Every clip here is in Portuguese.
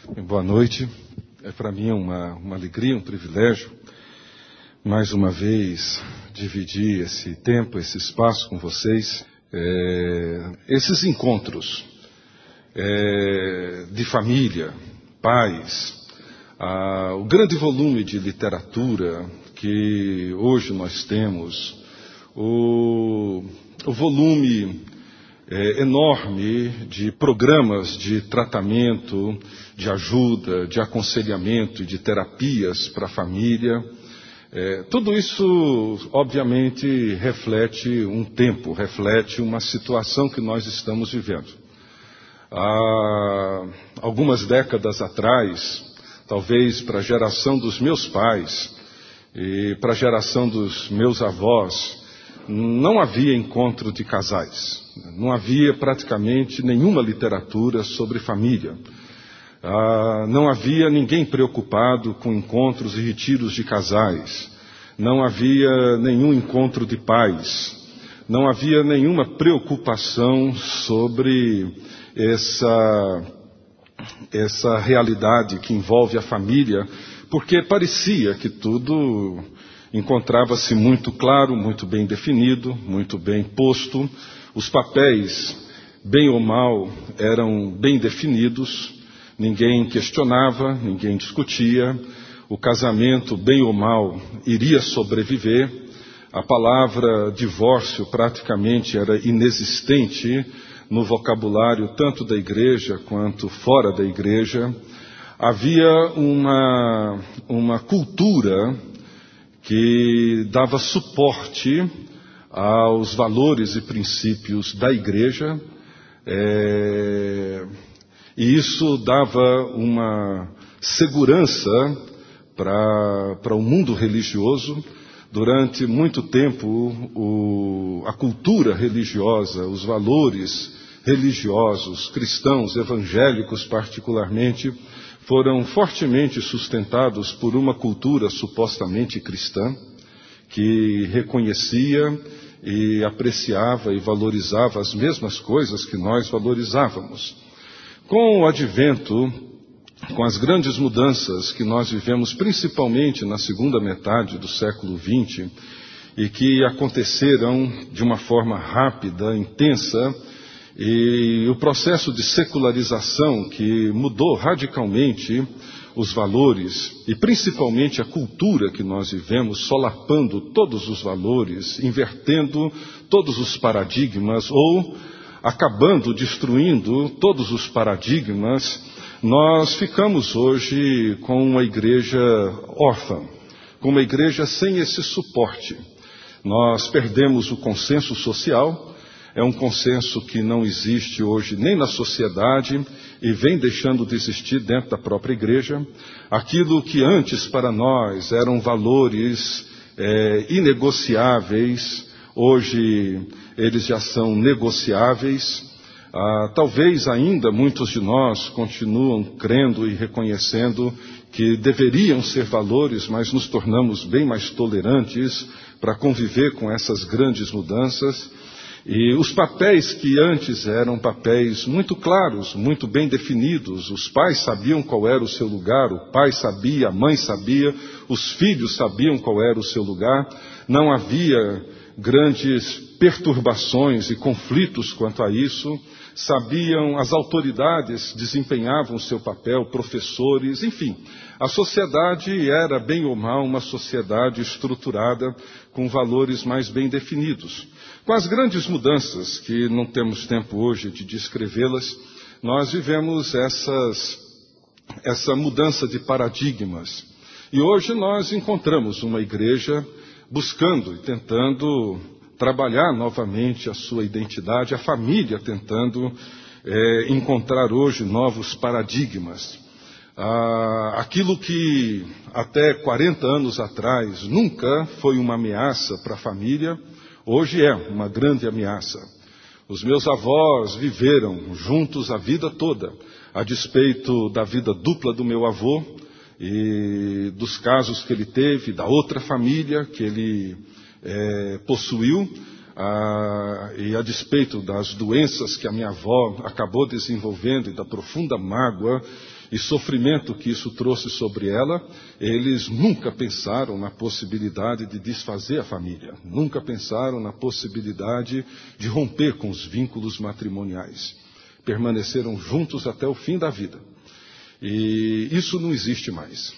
Boa noite. É para mim uma alegria, um privilégio, mais uma vez, dividir esse tempo, esse espaço com vocês. Esses encontros de família, pais, o grande volume de literatura que hoje nós temos, o volume enorme de programas de tratamento, de ajuda, de aconselhamento e de terapias para a família. Tudo isso, obviamente, reflete um tempo, reflete uma situação que nós estamos vivendo. Há algumas décadas atrás, talvez para a geração dos meus pais e para a geração dos meus avós, não havia encontro de casais. Não havia praticamente nenhuma literatura sobre família. Não havia ninguém preocupado com encontros e retiros de casais. Não havia nenhum encontro de pais. Não havia nenhuma preocupação sobre essa realidade que envolve a família, porque parecia que tudo encontrava-se muito claro, muito bem definido, muito bem posto. Os papéis, bem ou mal, eram bem definidos. Ninguém questionava, ninguém discutia. O casamento, bem ou mal, iria sobreviver. A palavra divórcio praticamente era inexistente no vocabulário tanto da igreja quanto fora da igreja. Havia uma cultura que dava suporte aos valores e princípios da igreja, e isso dava uma segurança para o mundo religioso. Durante muito tempo, a cultura religiosa, os valores religiosos, cristãos, evangélicos particularmente, foram fortemente sustentados por uma cultura supostamente cristã, que reconhecia e apreciava e valorizava as mesmas coisas que nós valorizávamos. Com o advento, com as grandes mudanças que nós vivemos, principalmente na segunda metade do século XX, e que aconteceram de uma forma rápida, intensa, e o processo de secularização que mudou radicalmente os valores e principalmente a cultura que nós vivemos, solapando todos os valores, invertendo todos os paradigmas ou acabando, destruindo todos os paradigmas, nós ficamos hoje com uma igreja órfã, com uma igreja sem esse suporte. Nós perdemos o consenso social. É um consenso que não existe hoje nem na sociedade e vem deixando de existir dentro da própria igreja. Aquilo que antes para nós eram valores inegociáveis, hoje eles já são negociáveis. Talvez ainda muitos de nós continuam crendo e reconhecendo que deveriam ser valores, mas nos tornamos bem mais tolerantes para conviver com essas grandes mudanças. E os papéis que antes eram papéis muito claros, muito bem definidos, os pais sabiam qual era o seu lugar, o pai sabia, a mãe sabia, os filhos sabiam qual era o seu lugar, não havia grandes perturbações e conflitos quanto a isso, sabiam, as autoridades desempenhavam o seu papel, professores, enfim. A sociedade era, bem ou mal, uma sociedade estruturada com valores mais bem definidos. Com as grandes mudanças, que não temos tempo hoje de descrevê-las, nós vivemos essa mudança de paradigmas. E hoje nós encontramos uma igreja buscando e tentando trabalhar novamente a sua identidade, a família tentando encontrar hoje novos paradigmas. Aquilo que até 40 anos atrás nunca foi uma ameaça para a família, hoje é uma grande ameaça. Os meus avós viveram juntos a vida toda, a despeito da vida dupla do meu avô e dos casos que ele teve, da outra família que ele possuiu. e a despeito das doenças que a minha avó acabou desenvolvendo e da profunda mágoa e sofrimento que isso trouxe sobre ela, eles nunca pensaram na possibilidade de desfazer a família, nunca pensaram na possibilidade de romper com os vínculos matrimoniais. Permaneceram juntos até o fim da vida. E isso não existe mais.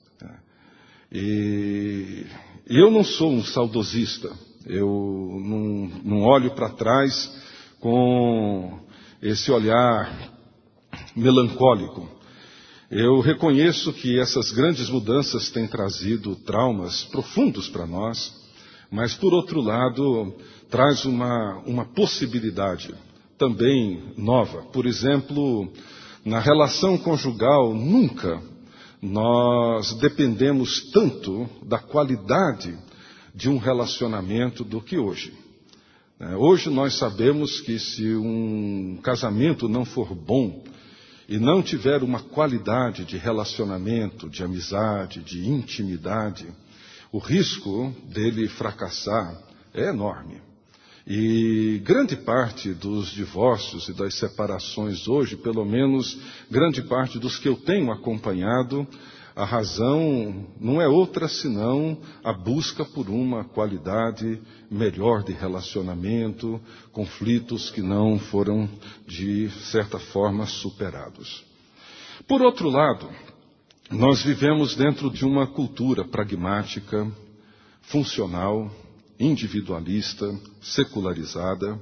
E eu não sou um saudosista. Eu não olho para trás com esse olhar melancólico. Eu reconheço que essas grandes mudanças têm trazido traumas profundos para nós, mas, por outro lado, traz uma possibilidade também nova. Por exemplo, na relação conjugal, nunca nós dependemos tanto da qualidade de um relacionamento do que hoje. Hoje nós sabemos que se um casamento não for bom e não tiver uma qualidade de relacionamento, de amizade, de intimidade, o risco dele fracassar é enorme. E grande parte dos divórcios e das separações hoje, pelo menos grande parte dos que eu tenho acompanhado, a razão não é outra senão a busca por uma qualidade melhor de relacionamento, conflitos que não foram, de certa forma, superados. Por outro lado, nós vivemos dentro de uma cultura pragmática, funcional, individualista, secularizada,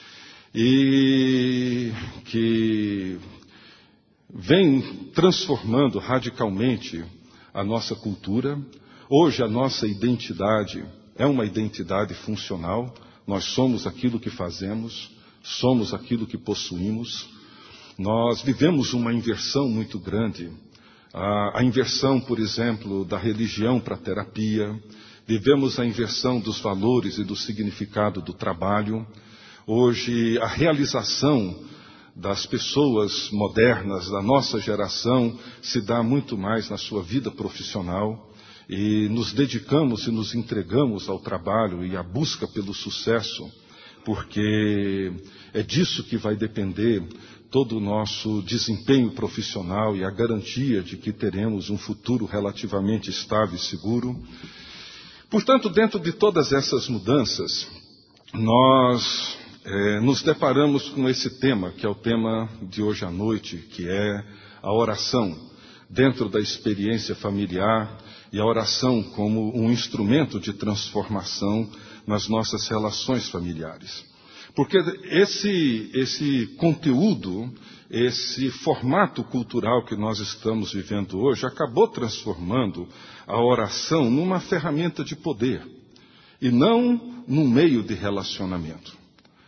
e que vem transformando radicalmente a nossa cultura. Hoje a nossa identidade é uma identidade funcional. Nós somos aquilo que fazemos, somos aquilo que possuímos. Nós vivemos uma inversão muito grande. A inversão, por exemplo, da religião para a terapia. Vivemos a inversão dos valores e do significado do trabalho. Hoje, a realização das pessoas modernas, da nossa geração, se dá muito mais na sua vida profissional. E nos dedicamos e nos entregamos ao trabalho e à busca pelo sucesso, porque é disso que vai depender todo o nosso desempenho profissional e a garantia de que teremos um futuro relativamente estável e seguro. Portanto, dentro de todas essas mudanças, nós nos deparamos com esse tema, que é o tema de hoje à noite, que é a oração, dentro da experiência familiar, e a oração como um instrumento de transformação nas nossas relações familiares. Porque esse conteúdo, esse formato cultural que nós estamos vivendo hoje, acabou transformando a oração numa ferramenta de poder, e não num meio de relacionamento.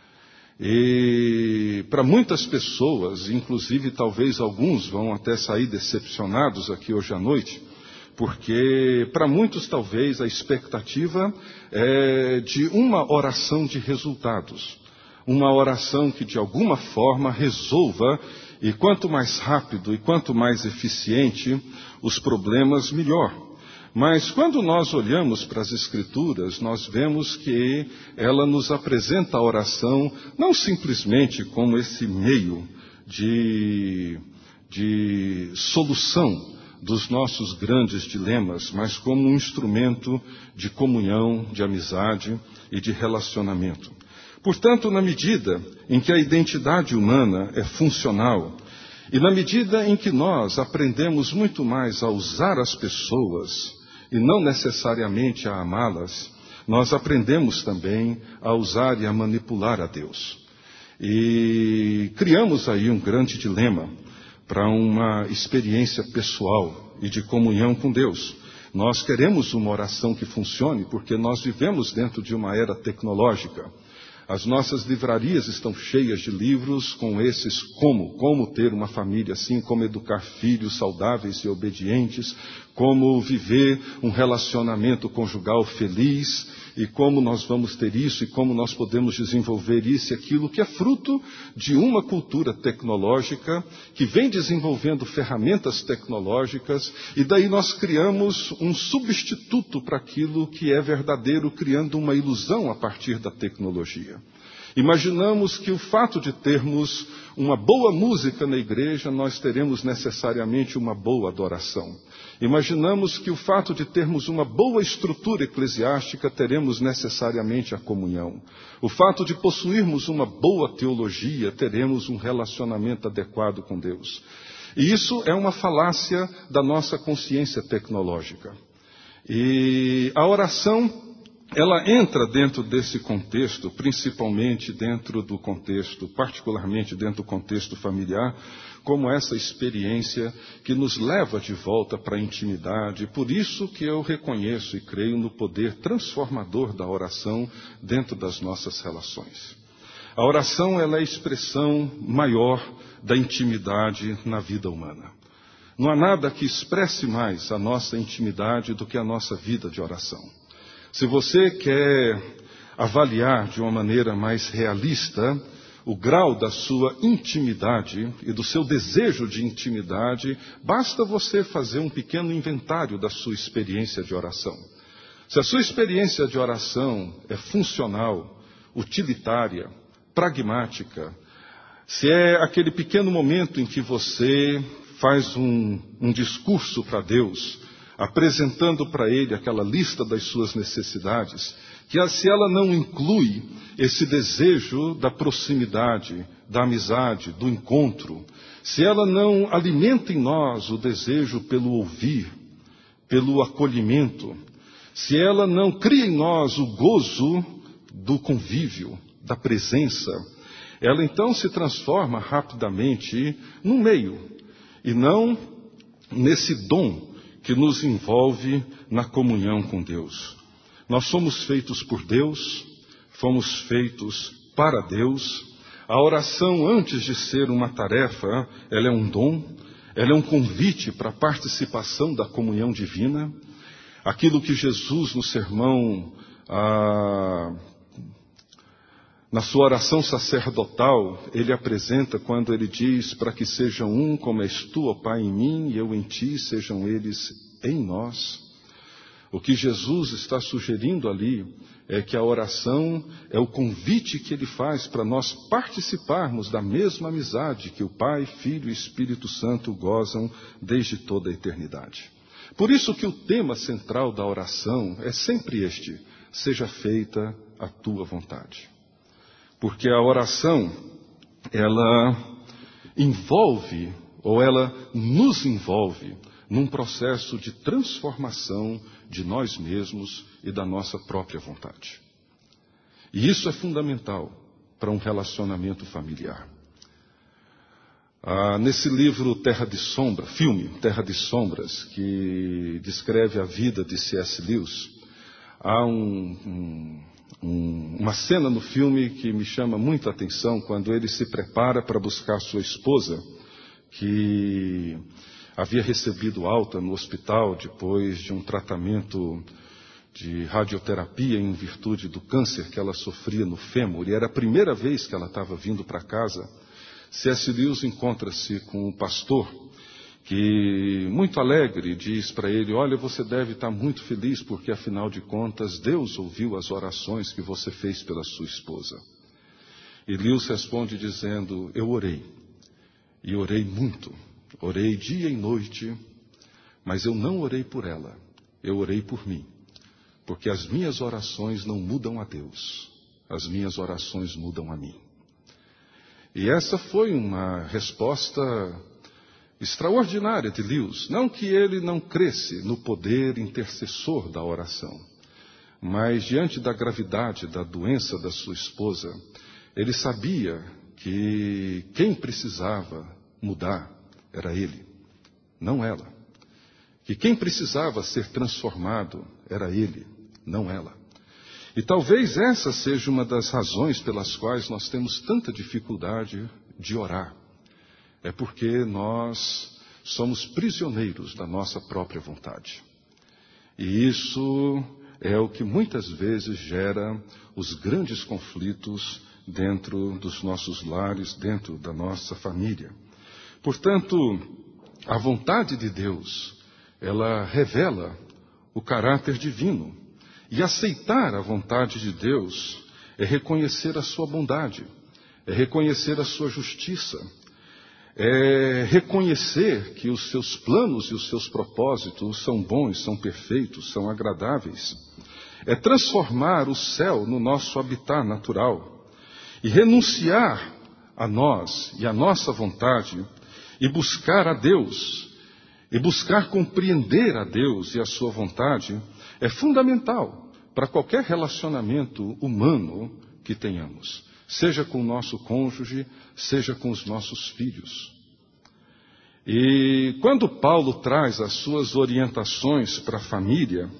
E para muitas pessoas, inclusive talvez alguns vão até sair decepcionados aqui hoje à noite, porque para muitos talvez a expectativa é de uma oração de resultados, uma oração que de alguma forma resolva, e quanto mais rápido e quanto mais eficiente os problemas, melhor. Mas quando nós olhamos para as Escrituras, nós vemos que ela nos apresenta a oração não simplesmente como esse meio de solução dos nossos grandes dilemas, mas como um instrumento de comunhão, de amizade e de relacionamento. Portanto, na medida em que a identidade humana é funcional, e na medida em que nós aprendemos muito mais a usar as pessoas e não necessariamente a amá-las, nós aprendemos também a usar e a manipular a Deus. E criamos aí um grande dilema para uma experiência pessoal e de comunhão com Deus. Nós queremos uma oração que funcione porque nós vivemos dentro de uma era tecnológica. As nossas livrarias estão cheias de livros com esses como ter uma família assim, como educar filhos saudáveis e obedientes, como viver um relacionamento conjugal feliz e como nós vamos ter isso, e como nós podemos desenvolver isso e aquilo, que é fruto de uma cultura tecnológica que vem desenvolvendo ferramentas tecnológicas, e daí nós criamos um substituto para aquilo que é verdadeiro, criando uma ilusão a partir da tecnologia. Imaginamos que o fato de termos uma boa música na igreja, nós teremos necessariamente uma boa adoração. Imaginamos que o fato de termos uma boa estrutura eclesiástica, teremos necessariamente a comunhão. O fato de possuirmos uma boa teologia, teremos um relacionamento adequado com Deus. E isso é uma falácia da nossa consciência tecnológica. E a oração, ela entra dentro desse contexto, principalmente dentro do contexto, particularmente dentro do contexto familiar, como essa experiência que nos leva de volta para a intimidade. Por isso que eu reconheço e creio no poder transformador da oração dentro das nossas relações. A oração, ela é a expressão maior da intimidade na vida humana. Não há nada que expresse mais a nossa intimidade do que a nossa vida de oração. Se você quer avaliar de uma maneira mais realista o grau da sua intimidade e do seu desejo de intimidade, basta você fazer um pequeno inventário da sua experiência de oração. Se a sua experiência de oração é funcional, utilitária, pragmática, se é aquele pequeno momento em que você faz um discurso para Deus, apresentando para Ele aquela lista das suas necessidades, que se ela não inclui esse desejo da proximidade, da amizade, do encontro, se ela não alimenta em nós o desejo pelo ouvir, pelo acolhimento, se ela não cria em nós o gozo do convívio, da presença, ela então se transforma rapidamente num meio, e não nesse dom que nos envolve na comunhão com Deus. Nós somos feitos por Deus, fomos feitos para Deus. A oração, antes de ser uma tarefa, ela é um dom, ela é um convite para a participação da comunhão divina. Aquilo que Jesus, no sermão, na sua oração sacerdotal, ele apresenta quando ele diz: para que sejam um, como és tu, ó Pai, em mim, e eu em ti, sejam eles em nós. O que Jesus está sugerindo ali é que a oração é o convite que ele faz para nós participarmos da mesma amizade que o Pai, Filho e Espírito Santo gozam desde toda a eternidade. Por isso que o tema central da oração é sempre este: seja feita a tua vontade. Porque a oração, ela envolve, ou ela nos envolve, num processo de transformação de nós mesmos e da nossa própria vontade. E isso é fundamental para um relacionamento familiar. Nesse livro Terra de Sombra, filme Terra de Sombras, que descreve a vida de C.S. Lewis, há uma cena no filme que me chama muito a atenção, quando ele se prepara para buscar sua esposa, que havia recebido alta no hospital depois de um tratamento de radioterapia em virtude do câncer que ela sofria no fêmur, e era a primeira vez que ela estava vindo para casa. C.S. Lewis encontra-se com um pastor que, muito alegre, diz para ele: olha, você deve estar muito feliz porque, afinal de contas, Deus ouviu as orações que você fez pela sua esposa. E Lewis responde dizendo: eu orei, e orei muito, orei dia e noite, mas eu não orei por ela, eu orei por mim, porque as minhas orações não mudam a Deus, as minhas orações mudam a mim. E essa foi uma resposta extraordinária de Lewis. Não que ele não cresce no poder intercessor da oração, mas diante da gravidade da doença da sua esposa, ele sabia que quem precisava mudar era ele, não ela. Que quem precisava ser transformado era ele, não ela. E talvez essa seja uma das razões pelas quais nós temos tanta dificuldade de orar. É porque nós somos prisioneiros da nossa própria vontade. E isso é o que muitas vezes gera os grandes conflitos dentro dos nossos lares, dentro da nossa família. Portanto, a vontade de Deus, ela revela o caráter divino. E aceitar a vontade de Deus é reconhecer a sua bondade, é reconhecer a sua justiça, é reconhecer que os seus planos e os seus propósitos são bons, são perfeitos, são agradáveis. É transformar o céu no nosso habitat natural e renunciar a nós e a nossa vontade e buscar a Deus, e buscar compreender a Deus e a sua vontade é fundamental para qualquer relacionamento humano que tenhamos, seja com o nosso cônjuge, seja com os nossos filhos. E quando Paulo traz as suas orientações para a família,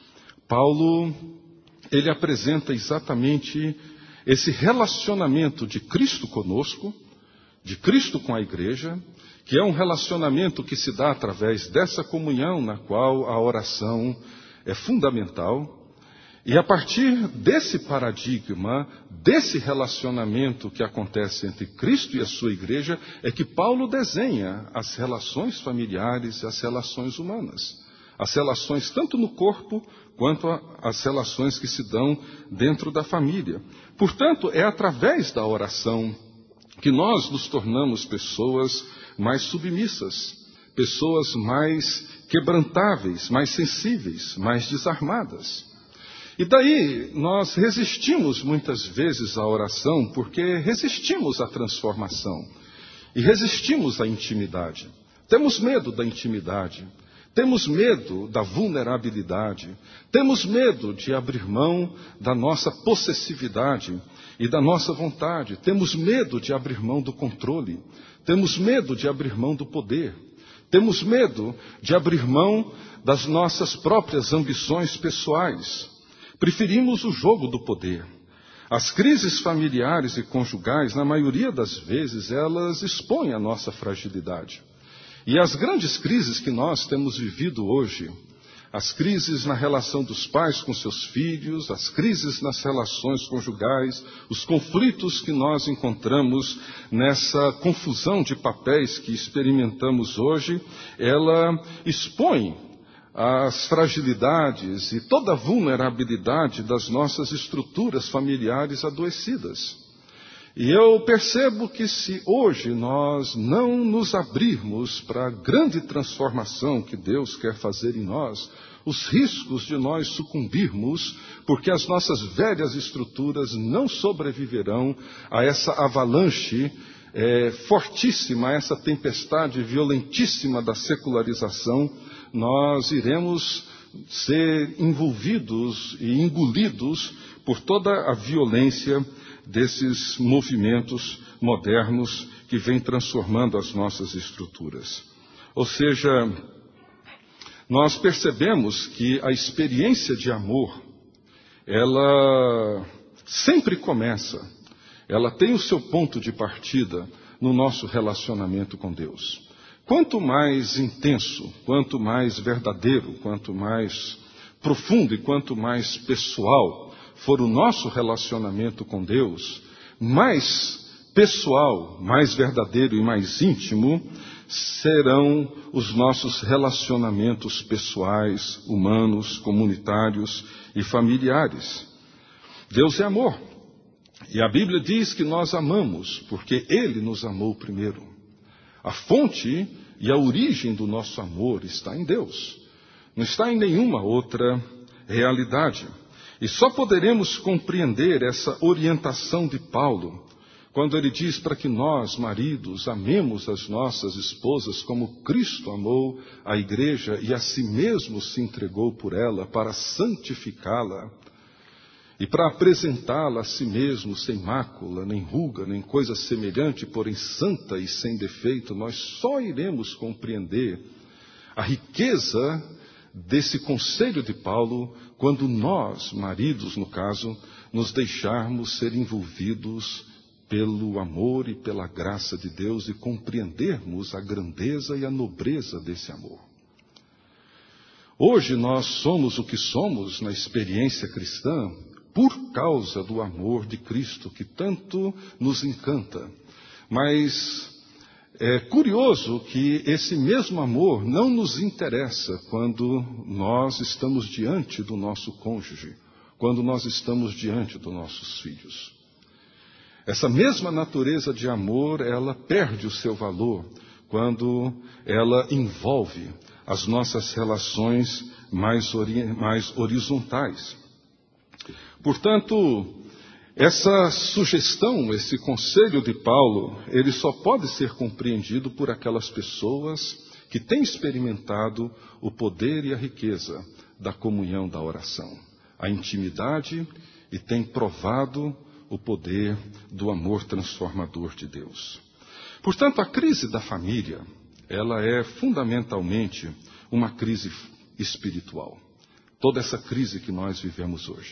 Paulo, ele apresenta exatamente esse relacionamento de Cristo conosco, de Cristo com a igreja, que é um relacionamento que se dá através dessa comunhão na qual a oração é fundamental. E a partir desse paradigma, desse relacionamento que acontece entre Cristo e a sua igreja, é que Paulo desenha as relações familiares e as relações humanas. As relações tanto no corpo, quanto as relações que se dão dentro da família. Portanto, é através da oração que nós nos tornamos pessoas mais submissas, pessoas mais quebrantáveis, mais sensíveis, mais desarmadas. E daí nós resistimos muitas vezes à oração porque resistimos à transformação e resistimos à intimidade. Temos medo da intimidade, temos medo da vulnerabilidade, temos medo de abrir mão da nossa possessividade e da nossa vontade, temos medo de abrir mão do controle, temos medo de abrir mão do poder, temos medo de abrir mão das nossas próprias ambições pessoais. Preferimos o jogo do poder. As crises familiares e conjugais, na maioria das vezes, elas expõem a nossa fragilidade. E as grandes crises que nós temos vivido hoje, as crises na relação dos pais com seus filhos, as crises nas relações conjugais, os conflitos que nós encontramos nessa confusão de papéis que experimentamos hoje, ela expõe as fragilidades e toda a vulnerabilidade das nossas estruturas familiares adoecidas. E eu percebo que se hoje nós não nos abrirmos para a grande transformação que Deus quer fazer em nós, os riscos de nós sucumbirmos, porque as nossas velhas estruturas não sobreviverão a essa avalanche fortíssima, a essa tempestade violentíssima da secularização, nós iremos ser envolvidos e engolidos por toda a violência desses movimentos modernos que vêm transformando as nossas estruturas. Ou seja, nós percebemos que a experiência de amor, ela sempre começa, ela tem o seu ponto de partida no nosso relacionamento com Deus. Quanto mais intenso, quanto mais verdadeiro, quanto mais profundo e quanto mais pessoal for o nosso relacionamento com Deus, mais pessoal, mais verdadeiro e mais íntimo serão os nossos relacionamentos pessoais, humanos, comunitários e familiares. Deus é amor. E a Bíblia diz que nós amamos porque Ele nos amou primeiro. A fonte e a origem do nosso amor está em Deus. Não está em nenhuma outra realidade. E só poderemos compreender essa orientação de Paulo quando ele diz para que nós, maridos, amemos as nossas esposas como Cristo amou a igreja e a si mesmo se entregou por ela para santificá-la e para apresentá-la a si mesmo sem mácula, nem ruga, nem coisa semelhante, porém santa e sem defeito. Nós só iremos compreender a riqueza desse conselho de Paulo quando nós, maridos no caso, nos deixarmos ser envolvidos pelo amor e pela graça de Deus e compreendermos a grandeza e a nobreza desse amor. Hoje nós somos o que somos na experiência cristã por causa do amor de Cristo, que tanto nos encanta. Mas é curioso que esse mesmo amor não nos interessa quando nós estamos diante do nosso cônjuge, quando nós estamos diante dos nossos filhos. Essa mesma natureza de amor, ela perde o seu valor quando ela envolve as nossas relações mais horizontais. Portanto, essa sugestão, esse conselho de Paulo, ele só pode ser compreendido por aquelas pessoas que têm experimentado o poder e a riqueza da comunhão da oração, a intimidade, e têm provado o poder do amor transformador de Deus. Portanto, a crise da família, ela é fundamentalmente uma crise espiritual. Toda essa crise que nós vivemos hoje.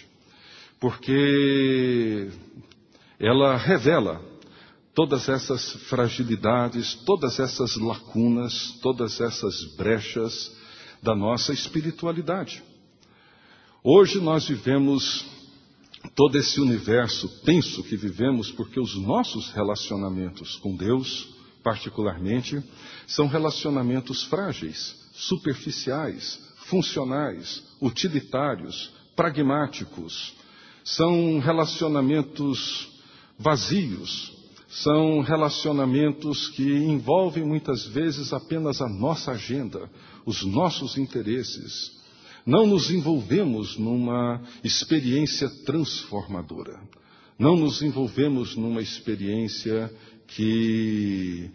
Porque ela revela todas essas fragilidades, todas essas lacunas, todas essas brechas da nossa espiritualidade. Hoje nós vivemos todo esse universo tenso que vivemos porque os nossos relacionamentos com Deus, particularmente, são relacionamentos frágeis, superficiais, funcionais, utilitários, pragmáticos. São relacionamentos vazios, são relacionamentos que envolvem muitas vezes apenas a nossa agenda, os nossos interesses. Não nos envolvemos numa experiência transformadora. Não nos envolvemos numa experiência que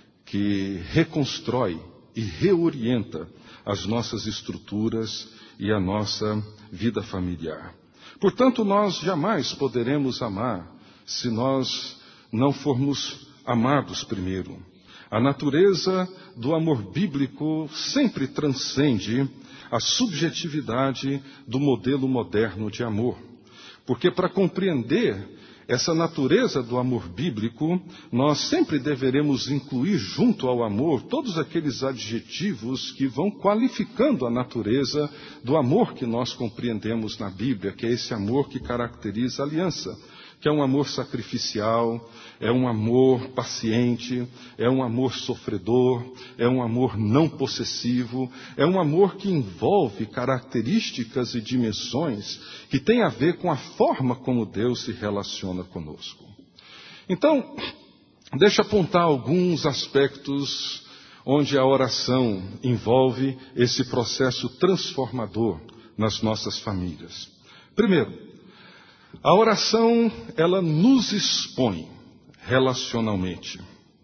reconstrói e reorienta as nossas estruturas e a nossa vida familiar. Portanto, nós jamais poderemos amar se nós não formos amados primeiro. A natureza do amor bíblico sempre transcende a subjetividade do modelo moderno de amor. Porque para compreender essa natureza do amor bíblico, nós sempre deveremos incluir junto ao amor todos aqueles adjetivos que vão qualificando a natureza do amor que nós compreendemos na Bíblia, que é esse amor que caracteriza a aliança, que é um amor sacrificial, é um amor paciente, é um amor sofredor, é um amor não possessivo, é um amor que envolve características e dimensões que têm a ver com a forma como Deus se relaciona conosco. Então, deixa eu apontar alguns aspectos onde a oração envolve esse processo transformador nas nossas famílias. Primeiro, a oração, ela nos expõe relacionalmente.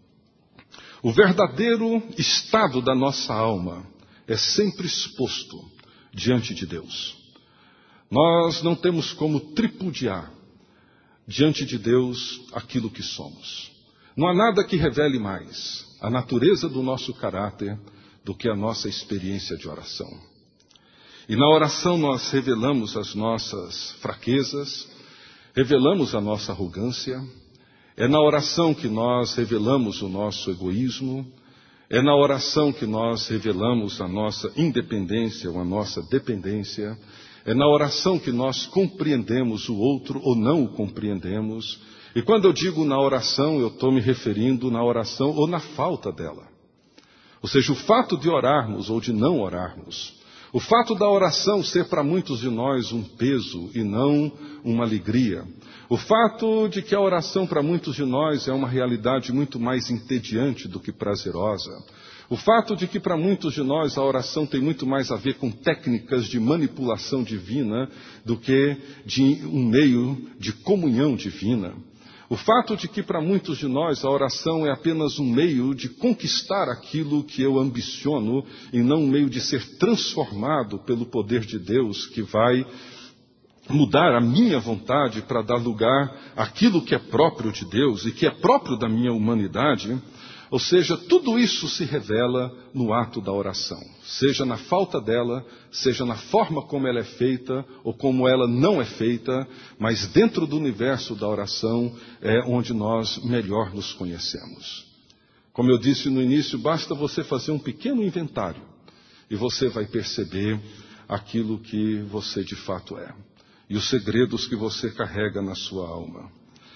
O verdadeiro estado da nossa alma é sempre exposto diante de Deus. Nós não temos como tripudiar diante de Deus aquilo que somos. Não há nada que revele mais a natureza do nosso caráter do que a nossa experiência de oração. E na oração nós revelamos as nossas fraquezas, revelamos a nossa arrogância. É na oração que nós revelamos o nosso egoísmo. É na oração que nós revelamos a nossa independência ou a nossa dependência. É na oração que nós compreendemos o outro ou não o compreendemos. E quando eu digo na oração, eu estou me referindo na oração ou na falta dela. Ou seja, o fato de orarmos ou de não orarmos. O fato da oração ser para muitos de nós um peso e não uma alegria. O fato de que a oração para muitos de nós é uma realidade muito mais entediante do que prazerosa. O fato de que para muitos de nós a oração tem muito mais a ver com técnicas de manipulação divina do que de um meio de comunhão divina. O fato de que para muitos de nós a oração é apenas um meio de conquistar aquilo que eu ambiciono e não um meio de ser transformado pelo poder de Deus que vai mudar a minha vontade para dar lugar àquilo que é próprio de Deus e que é próprio da minha humanidade. Ou seja, tudo isso se revela no ato da oração, seja na falta dela, seja na forma como ela é feita ou como ela não é feita, mas dentro do universo da oração é onde nós melhor nos conhecemos. Como eu disse no início, basta você fazer um pequeno inventário e você vai perceber aquilo que você de fato é e os segredos que você carrega na sua alma.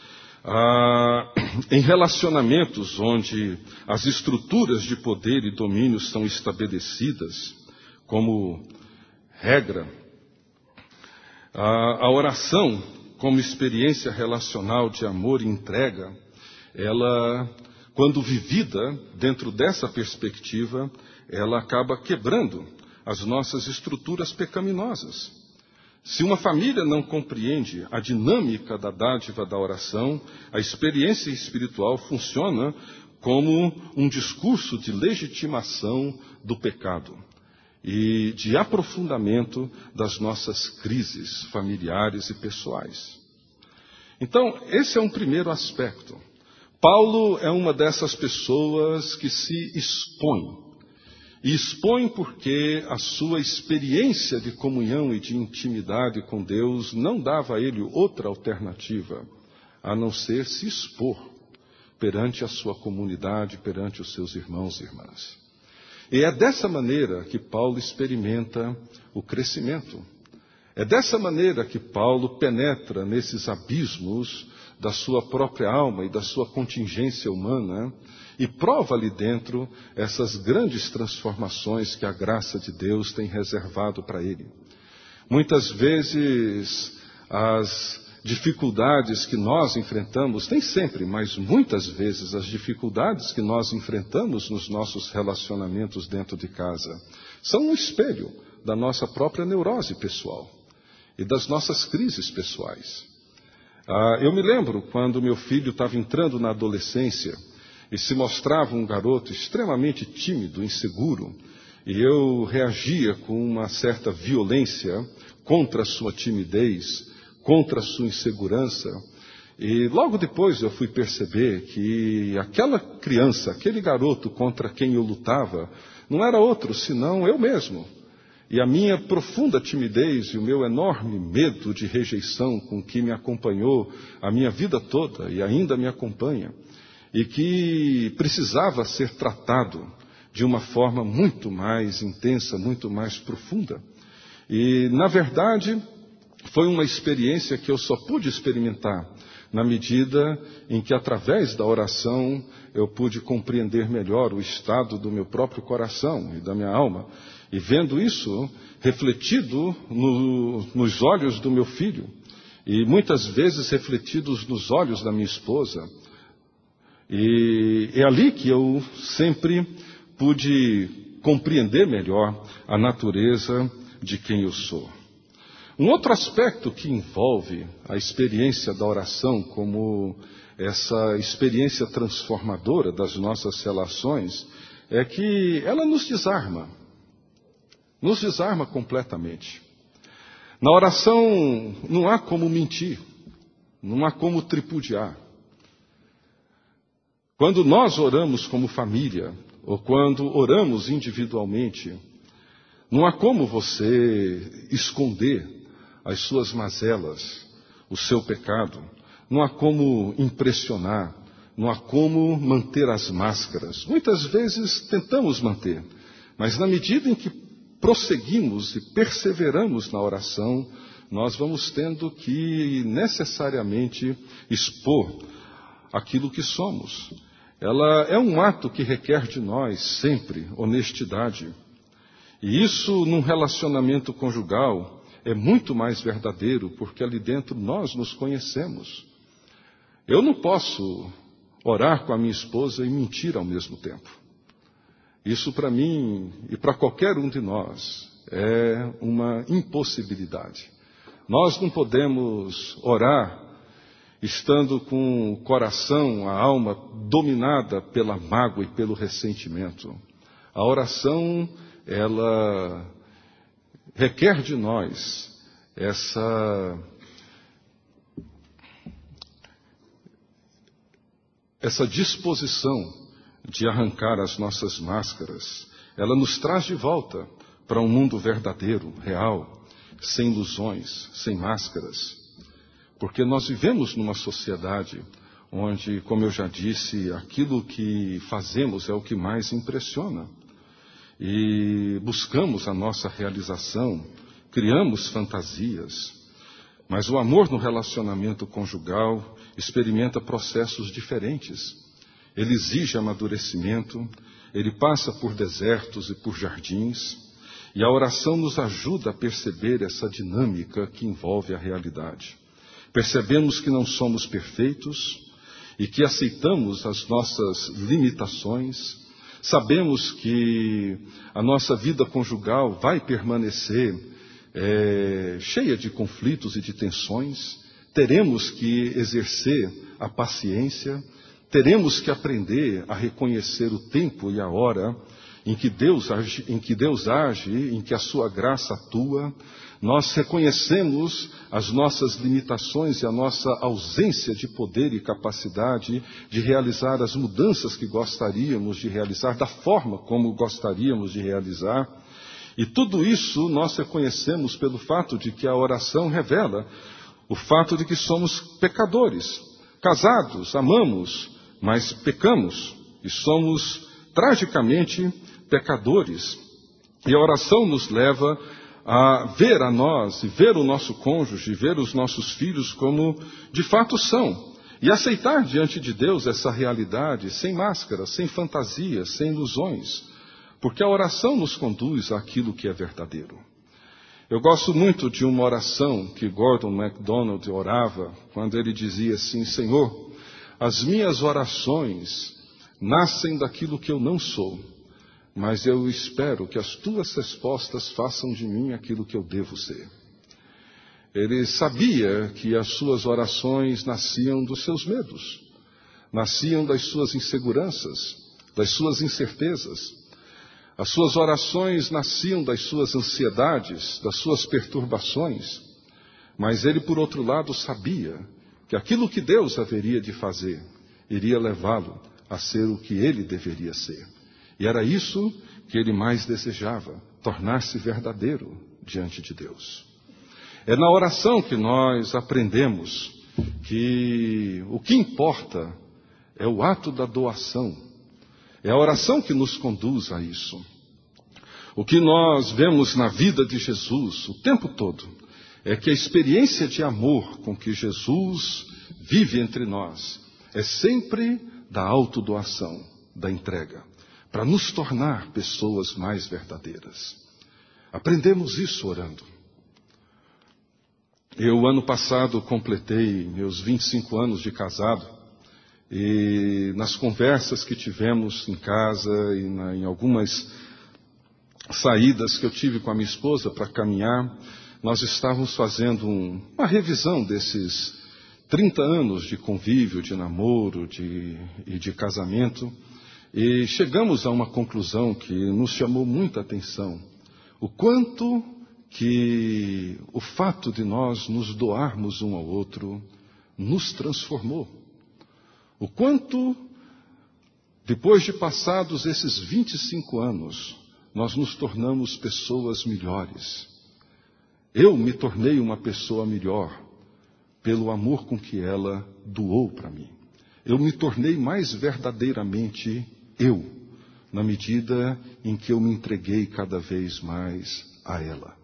Em relacionamentos onde as estruturas de poder e domínio são estabelecidas como regra, a oração como experiência relacional de amor e entrega, ela, quando vivida dentro dessa perspectiva, ela acaba quebrando as nossas estruturas pecaminosas. Se uma família não compreende a dinâmica da dádiva da oração, a experiência espiritual funciona como um discurso de legitimação do pecado e de aprofundamento das nossas crises familiares e pessoais. Então, esse é um primeiro aspecto. Paulo é uma dessas pessoas que se expõe. E expõe porque a sua experiência de comunhão e de intimidade com Deus não dava a ele outra alternativa, a não ser se expor perante a sua comunidade, perante os seus irmãos e irmãs. E é dessa maneira que Paulo experimenta o crescimento. É dessa maneira que Paulo penetra nesses abismos da sua própria alma e da sua contingência humana e prova ali dentro essas grandes transformações que a graça de Deus tem reservado para ele. Muitas vezes as dificuldades que nós enfrentamos, nem sempre, mas muitas vezes as dificuldades que nós enfrentamos nos nossos relacionamentos dentro de casa são um espelho da nossa própria neurose pessoal e das nossas crises pessoais. Eu me lembro quando meu filho estava entrando na adolescência e se mostrava um garoto extremamente tímido, inseguro, e eu reagia com uma certa violência contra a sua timidez, contra a sua insegurança, e logo depois eu fui perceber que aquela criança, aquele garoto contra quem eu lutava, não era outro senão eu mesmo. E a minha profunda timidez e o meu enorme medo de rejeição com que me acompanhou a minha vida toda e ainda me acompanha, e que precisava ser tratado de uma forma muito mais intensa, muito mais profunda. E, na verdade, foi uma experiência que eu só pude experimentar na medida em que, através da oração, eu pude compreender melhor o estado do meu próprio coração e da minha alma. E vendo isso refletido nos olhos do meu filho, e muitas vezes refletidos nos olhos da minha esposa, e é ali que eu sempre pude compreender melhor a natureza de quem eu sou. Um outro aspecto que envolve a experiência da oração como essa experiência transformadora das nossas relações é que ela nos desarma completamente. Na oração não há como mentir, não há como tripudiar. Quando nós oramos como família, ou quando oramos individualmente, não há como você esconder as suas mazelas, o seu pecado. Não há como impressionar, não há como manter as máscaras. Muitas vezes tentamos manter, mas na medida em que prosseguimos e perseveramos na oração, nós vamos tendo que necessariamente expor aquilo que somos. Ela é um ato que requer de nós sempre honestidade. E isso, num relacionamento conjugal, é muito mais verdadeiro, porque ali dentro nós nos conhecemos. Eu não posso orar com a minha esposa e mentir ao mesmo tempo. Isso para mim e para qualquer um de nós é uma impossibilidade. Nós não podemos orar estando com o coração, a alma dominada pela mágoa e pelo ressentimento. A oração, ela requer de nós essa disposição de arrancar as nossas máscaras. Ela nos traz de volta para um mundo verdadeiro, real, sem ilusões, sem máscaras. Porque nós vivemos numa sociedade onde, como eu já disse, aquilo que fazemos é o que mais impressiona. e buscamos a nossa realização, criamos fantasias. Mas o amor no relacionamento conjugal experimenta processos diferentes. Ele exige amadurecimento, ele passa por desertos e por jardins, e a oração nos ajuda a perceber essa dinâmica que envolve a realidade. Percebemos que não somos perfeitos e que aceitamos as nossas limitações. Sabemos que a nossa vida conjugal vai permanecer cheia de conflitos e de tensões. Teremos que exercer a paciência, teremos que aprender a reconhecer o tempo e a hora em que Deus age, em que a sua graça atua. Nós reconhecemos as nossas limitações e a nossa ausência de poder e capacidade de realizar as mudanças que gostaríamos de realizar, da forma como gostaríamos de realizar. E tudo isso nós reconhecemos pelo fato de que a oração revela o fato de que somos pecadores, casados, amamos, mas pecamos e somos tragicamente pecadores. E a oração nos leva a ver a nós e ver o nosso cônjuge, ver os nossos filhos como de fato são. E aceitar diante de Deus essa realidade sem máscaras, sem fantasias, sem ilusões. Porque a oração nos conduz àquilo que é verdadeiro. Eu gosto muito de uma oração que Gordon MacDonald orava, quando ele dizia assim: Senhor, as minhas orações nascem daquilo que eu não sou, mas eu espero que as tuas respostas façam de mim aquilo que eu devo ser. Ele sabia que as suas orações nasciam dos seus medos, nasciam das suas inseguranças, das suas incertezas. As suas orações nasciam das suas ansiedades, das suas perturbações, mas ele, por outro lado, sabia que aquilo que Deus haveria de fazer iria levá-lo a ser o que ele deveria ser. E era isso que ele mais desejava, tornar-se verdadeiro diante de Deus. É na oração que nós aprendemos que o que importa é o ato da doação. É a oração que nos conduz a isso. O que nós vemos na vida de Jesus o tempo todo é que a experiência de amor com que Jesus vive entre nós é sempre da autodoação, da entrega, para nos tornar pessoas mais verdadeiras. Aprendemos isso orando. Eu, ano passado, completei meus 25 anos de casado. E nas conversas que tivemos em casa e em algumas saídas que eu tive com a minha esposa para caminhar, nós estávamos fazendo uma revisão desses 30 anos de convívio, de namoro e de casamento, e chegamos a uma conclusão que nos chamou muita atenção. O quanto que o fato de nós nos doarmos um ao outro nos transformou. O quanto, depois de passados esses 25 anos, nós nos tornamos pessoas melhores. Eu me tornei uma pessoa melhor pelo amor com que ela doou para mim. Eu me tornei mais verdadeiramente eu, na medida em que eu me entreguei cada vez mais a ela.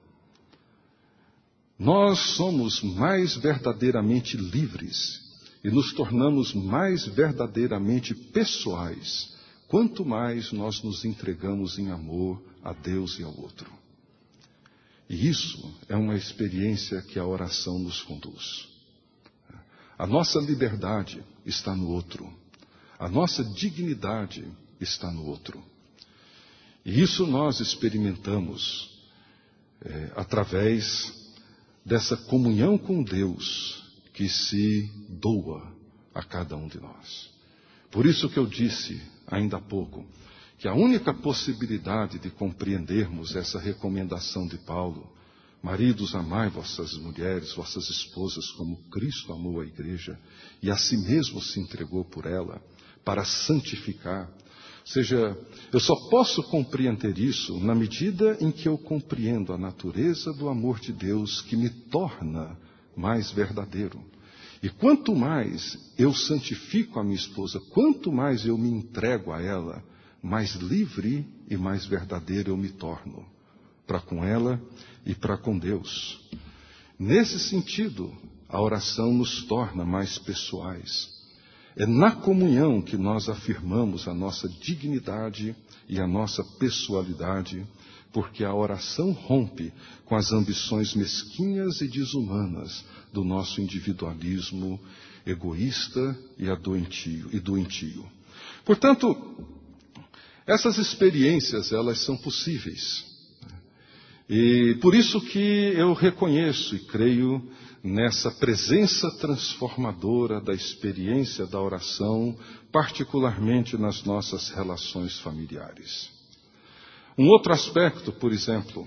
Nós somos mais verdadeiramente livres e nos tornamos mais verdadeiramente pessoais, quanto mais nós nos entregamos em amor a Deus e ao outro. E isso é uma experiência que a oração nos conduz. A nossa liberdade está no outro. A nossa dignidade está no outro. E isso nós experimentamos através dessa comunhão com Deus que se doa a cada um de nós. Por isso que eu disse ainda há pouco, que a única possibilidade de compreendermos essa recomendação de Paulo, maridos, amai vossas mulheres, vossas esposas, como Cristo amou a igreja, e a si mesmo se entregou por ela, para santificar. Ou seja, eu só posso compreender isso na medida em que eu compreendo a natureza do amor de Deus que me torna mais verdadeiro. E quanto mais eu santifico a minha esposa, quanto mais eu me entrego a ela, mais livre e mais verdadeiro eu me torno, para com ela e para com Deus. Nesse sentido, a oração nos torna mais pessoais. É na comunhão que nós afirmamos a nossa dignidade e a nossa pessoalidade, porque a oração rompe com as ambições mesquinhas e desumanas do nosso individualismo egoísta e doentio. Portanto, essas experiências, elas são possíveis. E por isso que eu reconheço e creio nessa presença transformadora da experiência da oração, particularmente nas nossas relações familiares. Um outro aspecto, por exemplo,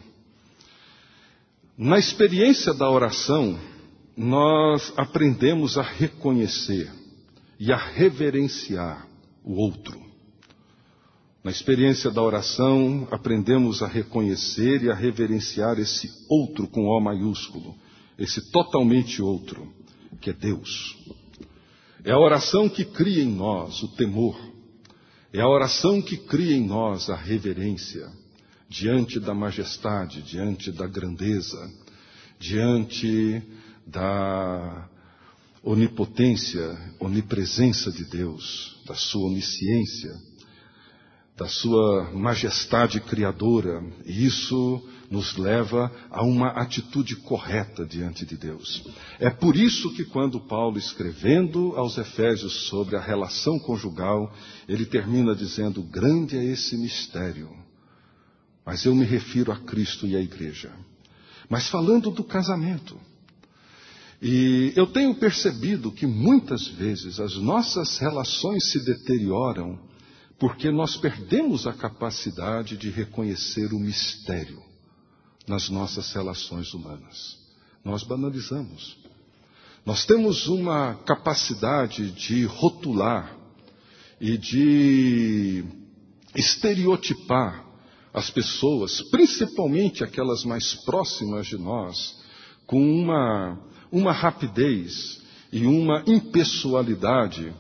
na experiência da oração, nós aprendemos a reconhecer e a reverenciar o outro. Na experiência da oração, aprendemos a reconhecer e a reverenciar esse outro com O maiúsculo, esse totalmente outro, que é Deus. É a oração que cria em nós o temor. É a oração que cria em nós a reverência diante da majestade, diante da grandeza, diante da onipotência, onipresença de Deus, da sua onisciência, da sua majestade criadora, e isso nos leva a uma atitude correta diante de Deus. É por isso que quando Paulo, escrevendo aos Efésios sobre a relação conjugal, ele termina dizendo: grande é esse mistério, mas eu me refiro a Cristo e à igreja. Mas falando do casamento, e eu tenho percebido que muitas vezes as nossas relações se deterioram porque nós perdemos a capacidade de reconhecer o mistério nas nossas relações humanas. Nós banalizamos. Nós temos uma capacidade de rotular e de estereotipar as pessoas, principalmente aquelas mais próximas de nós, com uma rapidez e uma impessoalidade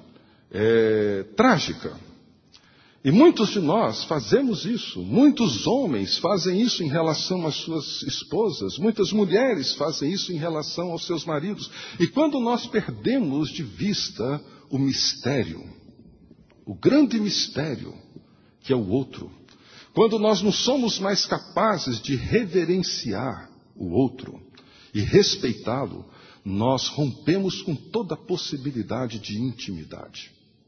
trágica. E muitos de nós fazemos isso, muitos homens fazem isso em relação às suas esposas, muitas mulheres fazem isso em relação aos seus maridos. E quando nós perdemos de vista o mistério, o grande mistério, que é o outro, quando nós não somos mais capazes de reverenciar o outro e respeitá-lo, nós rompemos com toda a possibilidade de intimidade.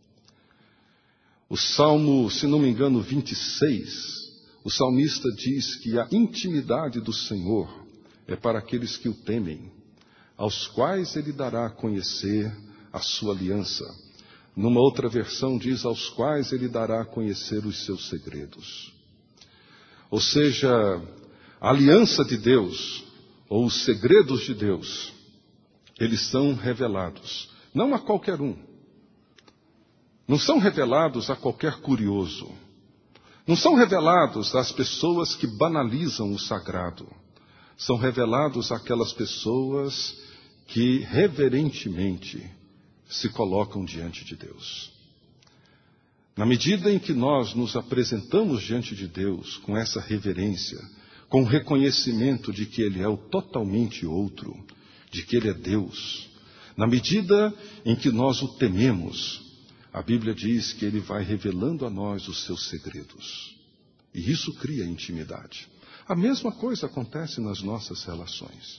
O Salmo, se não me engano, 26, o salmista diz que a intimidade do Senhor é para aqueles que o temem, aos quais ele dará a conhecer a sua aliança. Numa outra versão diz, aos quais ele dará a conhecer os seus segredos. Ou seja, a aliança de Deus, ou os segredos de Deus, eles são revelados, não a qualquer um. Não são revelados a qualquer curioso. Não são revelados às pessoas que banalizam o sagrado. São revelados àquelas pessoas que reverentemente se colocam diante de Deus. Na medida em que nós nos apresentamos diante de Deus com essa reverência, com o reconhecimento de que Ele é o totalmente outro, de que Ele é Deus, na medida em que nós o tememos, a Bíblia diz que Ele vai revelando a nós os seus segredos. E isso cria intimidade. A mesma coisa acontece nas nossas relações.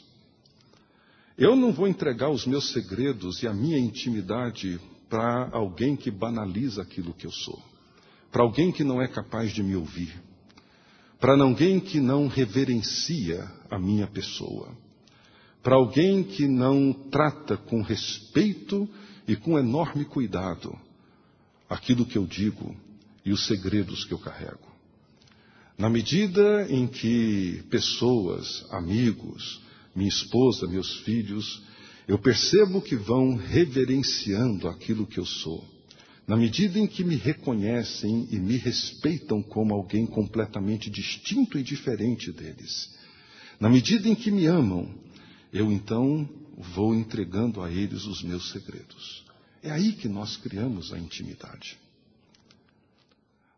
Eu não vou entregar os meus segredos e a minha intimidade para alguém que banaliza aquilo que eu sou. Para alguém que não é capaz de me ouvir. Para alguém que não reverencia a minha pessoa. Para alguém que não trata com respeito e com enorme cuidado aquilo que eu digo e os segredos que eu carrego. Na medida em que pessoas, amigos, minha esposa, meus filhos, eu percebo que vão reverenciando aquilo que eu sou, na medida em que me reconhecem e me respeitam como alguém completamente distinto e diferente deles, na medida em que me amam, eu então vou entregando a eles os meus segredos. É aí que nós criamos a intimidade.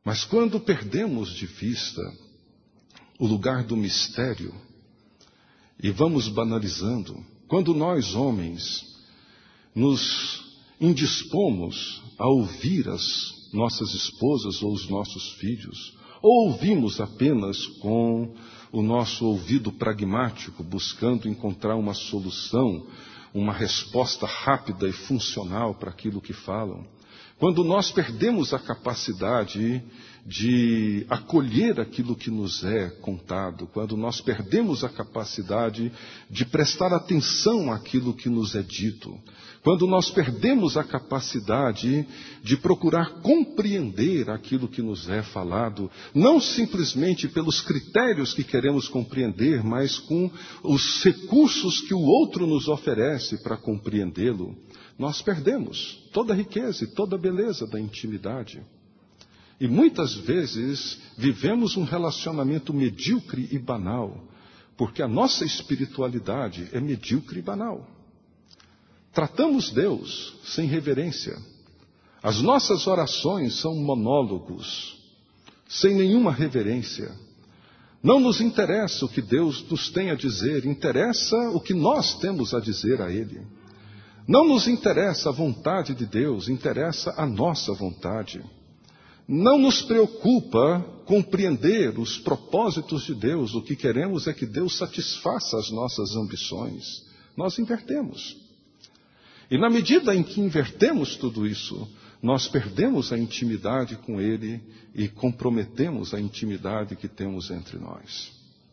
Mas quando perdemos de vista o lugar do mistério e vamos banalizando, quando nós, homens, nos indispomos a ouvir as nossas esposas ou os nossos filhos, ou ouvimos apenas com o nosso ouvido pragmático, buscando encontrar uma solução, uma resposta rápida e funcional para aquilo que falam, quando nós perdemos a capacidade de acolher aquilo que nos é contado, quando nós perdemos a capacidade de prestar atenção àquilo que nos é dito, quando nós perdemos a capacidade de procurar compreender aquilo que nos é falado, não simplesmente pelos critérios que queremos compreender, mas com os recursos que o outro nos oferece para compreendê-lo, nós perdemos toda a riqueza e toda a beleza da intimidade. E muitas vezes vivemos um relacionamento medíocre e banal, porque a nossa espiritualidade é medíocre e banal. Tratamos Deus sem reverência. As nossas orações são monólogos, sem nenhuma reverência. Não nos interessa o que Deus nos tem a dizer, interessa o que nós temos a dizer a Ele. Não nos interessa a vontade de Deus, interessa a nossa vontade. Não nos preocupa compreender os propósitos de Deus, o que queremos é que Deus satisfaça as nossas ambições. Nós invertemos. E na medida em que invertemos tudo isso, nós perdemos a intimidade com Ele e comprometemos a intimidade que temos entre nós.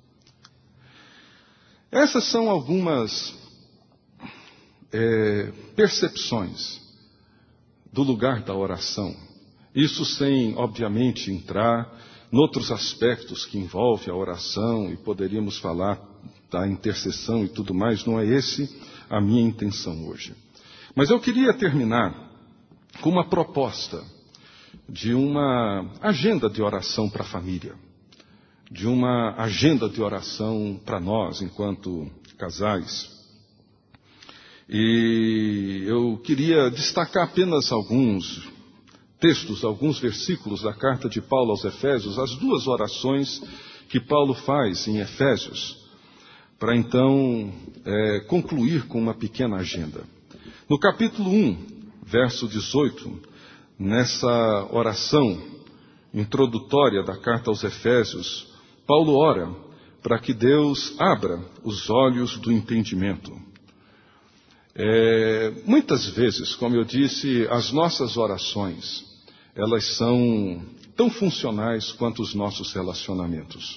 Essas são algumas percepções do lugar da oração. Isso sem, obviamente, entrar noutros aspectos que envolvem a oração e poderíamos falar da intercessão e tudo mais. Não é esse a minha intenção hoje. Mas eu queria terminar com uma proposta de uma agenda de oração para a família, de uma agenda de oração para nós, enquanto casais. E eu queria destacar apenas alguns textos, alguns versículos da carta de Paulo aos Efésios, as duas orações que Paulo faz em Efésios, para então concluir com uma pequena agenda. No capítulo 1, verso 18, nessa oração introdutória da carta aos Efésios, Paulo ora para que Deus abra os olhos do entendimento. Muitas vezes, como eu disse, as nossas orações, elas são tão funcionais quanto os nossos relacionamentos.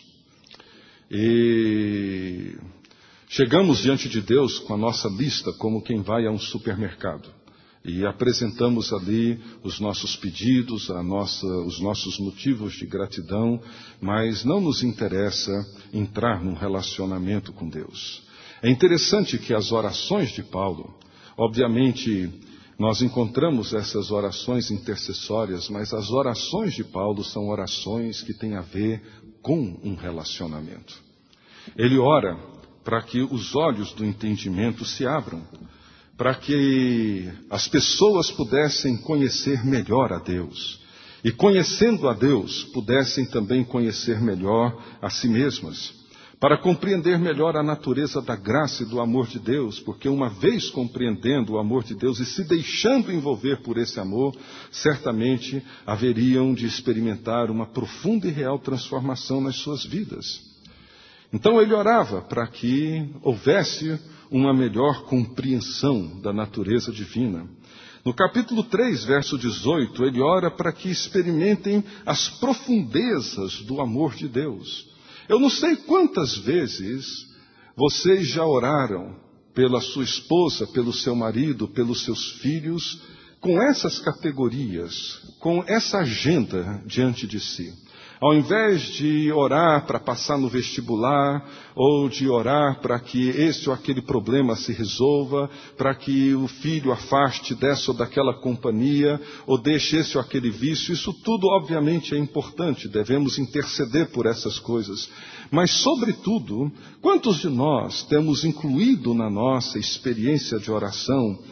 E chegamos diante de Deus com a nossa lista como quem vai a um supermercado. E apresentamos ali os nossos pedidos, os nossos motivos de gratidão, mas não nos interessa entrar num relacionamento com Deus. É interessante que as orações de Paulo, obviamente, nós encontramos essas orações intercessórias, mas as orações de Paulo são orações que têm a ver com um relacionamento. Ele ora para que os olhos do entendimento se abram, para que as pessoas pudessem conhecer melhor a Deus. E conhecendo a Deus, pudessem também conhecer melhor a si mesmas. Para compreender melhor a natureza da graça e do amor de Deus, porque uma vez compreendendo o amor de Deus e se deixando envolver por esse amor, certamente haveriam de experimentar uma profunda e real transformação nas suas vidas. Então ele orava para que houvesse uma melhor compreensão da natureza divina. No capítulo 3, verso 18, ele ora para que experimentem as profundezas do amor de Deus. Eu não sei quantas vezes vocês já oraram pela sua esposa, pelo seu marido, pelos seus filhos, com essas categorias, com essa agenda diante de si. Ao invés de orar para passar no vestibular, ou de orar para que esse ou aquele problema se resolva, para que o filho afaste dessa ou daquela companhia, ou deixe esse ou aquele vício, isso tudo obviamente é importante, devemos interceder por essas coisas. Mas, sobretudo, quantos de nós temos incluído na nossa experiência de oração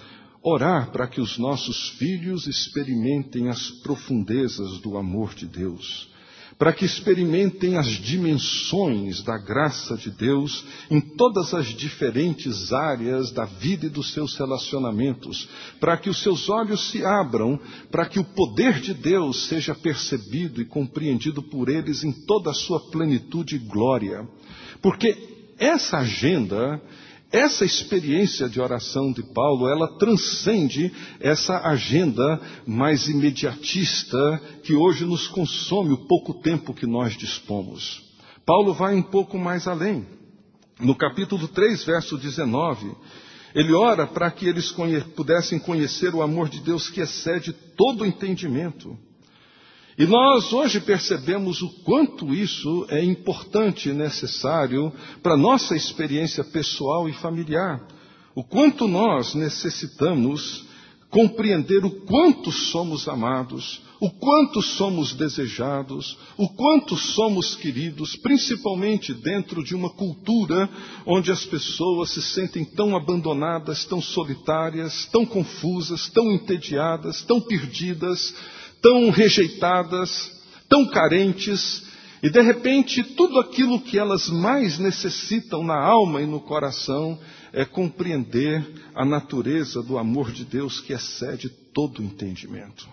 orar para que os nossos filhos experimentem as profundezas do amor de Deus, para que experimentem as dimensões da graça de Deus em todas as diferentes áreas da vida e dos seus relacionamentos, para que os seus olhos se abram, para que o poder de Deus seja percebido e compreendido por eles em toda a sua plenitude e glória. Porque essa agenda, essa experiência de oração de Paulo, ela transcende essa agenda mais imediatista que hoje nos consome o pouco tempo que nós dispomos. Paulo vai um pouco mais além. No capítulo 3, verso 19, ele ora para que eles pudessem conhecer o amor de Deus que excede todo o entendimento. E nós hoje percebemos o quanto isso é importante e necessário para a nossa experiência pessoal e familiar. O quanto nós necessitamos compreender o quanto somos amados, o quanto somos desejados, o quanto somos queridos, principalmente dentro de uma cultura onde as pessoas se sentem tão abandonadas, tão solitárias, tão confusas, tão entediadas, tão perdidas, tão rejeitadas, tão carentes, e de repente tudo aquilo que elas mais necessitam na alma e no coração é compreender a natureza do amor de Deus que excede todo o entendimento.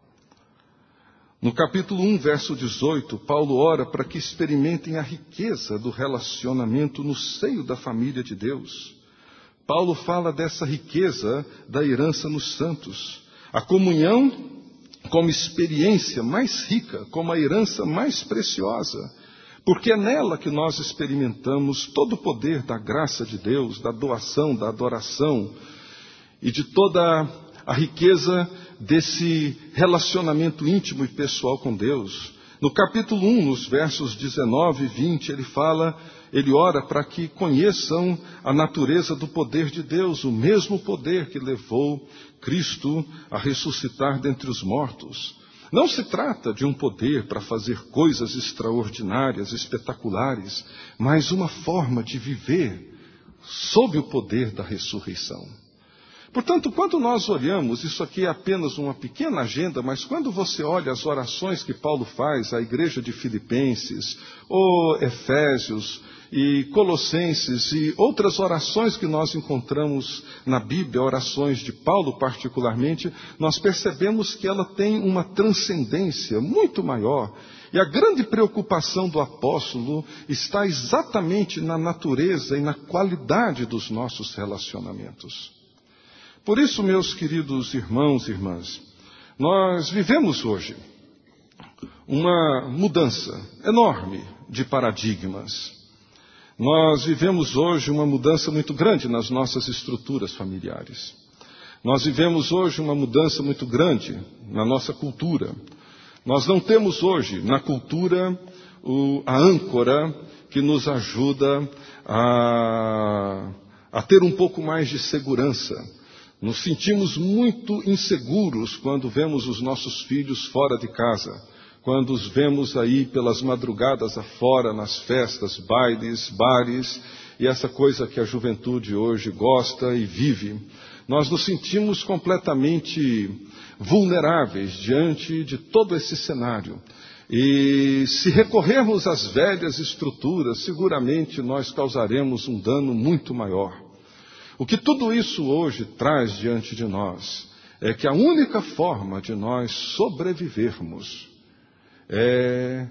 No capítulo 1, verso 18, Paulo ora para que experimentem a riqueza do relacionamento no seio da família de Deus. Paulo fala dessa riqueza da herança nos santos, a comunhão como experiência mais rica, como a herança mais preciosa, porque é nela que nós experimentamos todo o poder da graça de Deus, da doação, da adoração e de toda a riqueza desse relacionamento íntimo e pessoal com Deus. No capítulo 1, nos versos 19 e 20, ele ora para que conheçam a natureza do poder de Deus, o mesmo poder que levou Cristo a ressuscitar dentre os mortos. Não se trata de um poder para fazer coisas extraordinárias, espetaculares, mas uma forma de viver sob o poder da ressurreição. Portanto, quando nós olhamos, isso aqui é apenas uma pequena agenda, mas quando você olha as orações que Paulo faz à igreja de Filipenses, ou Efésios, e Colossenses, e outras orações que nós encontramos na Bíblia, orações de Paulo particularmente, nós percebemos que ela tem uma transcendência muito maior. E a grande preocupação do apóstolo está exatamente na natureza e na qualidade dos nossos relacionamentos. Por isso, meus queridos irmãos e irmãs, nós vivemos hoje uma mudança enorme de paradigmas. Nós vivemos hoje uma mudança muito grande nas nossas estruturas familiares. Nós vivemos hoje uma mudança muito grande na nossa cultura. Nós não temos hoje na cultura a âncora que nos ajuda a ter um pouco mais de segurança. Nos sentimos muito inseguros quando vemos os nossos filhos fora de casa, quando os vemos aí pelas madrugadas afora, nas festas, bailes, bares, e essa coisa que a juventude hoje gosta e vive. Nós nos sentimos completamente vulneráveis diante de todo esse cenário. E se recorrermos às velhas estruturas, seguramente nós causaremos um dano muito maior. O que tudo isso hoje traz diante de nós é que a única forma de nós sobrevivermos é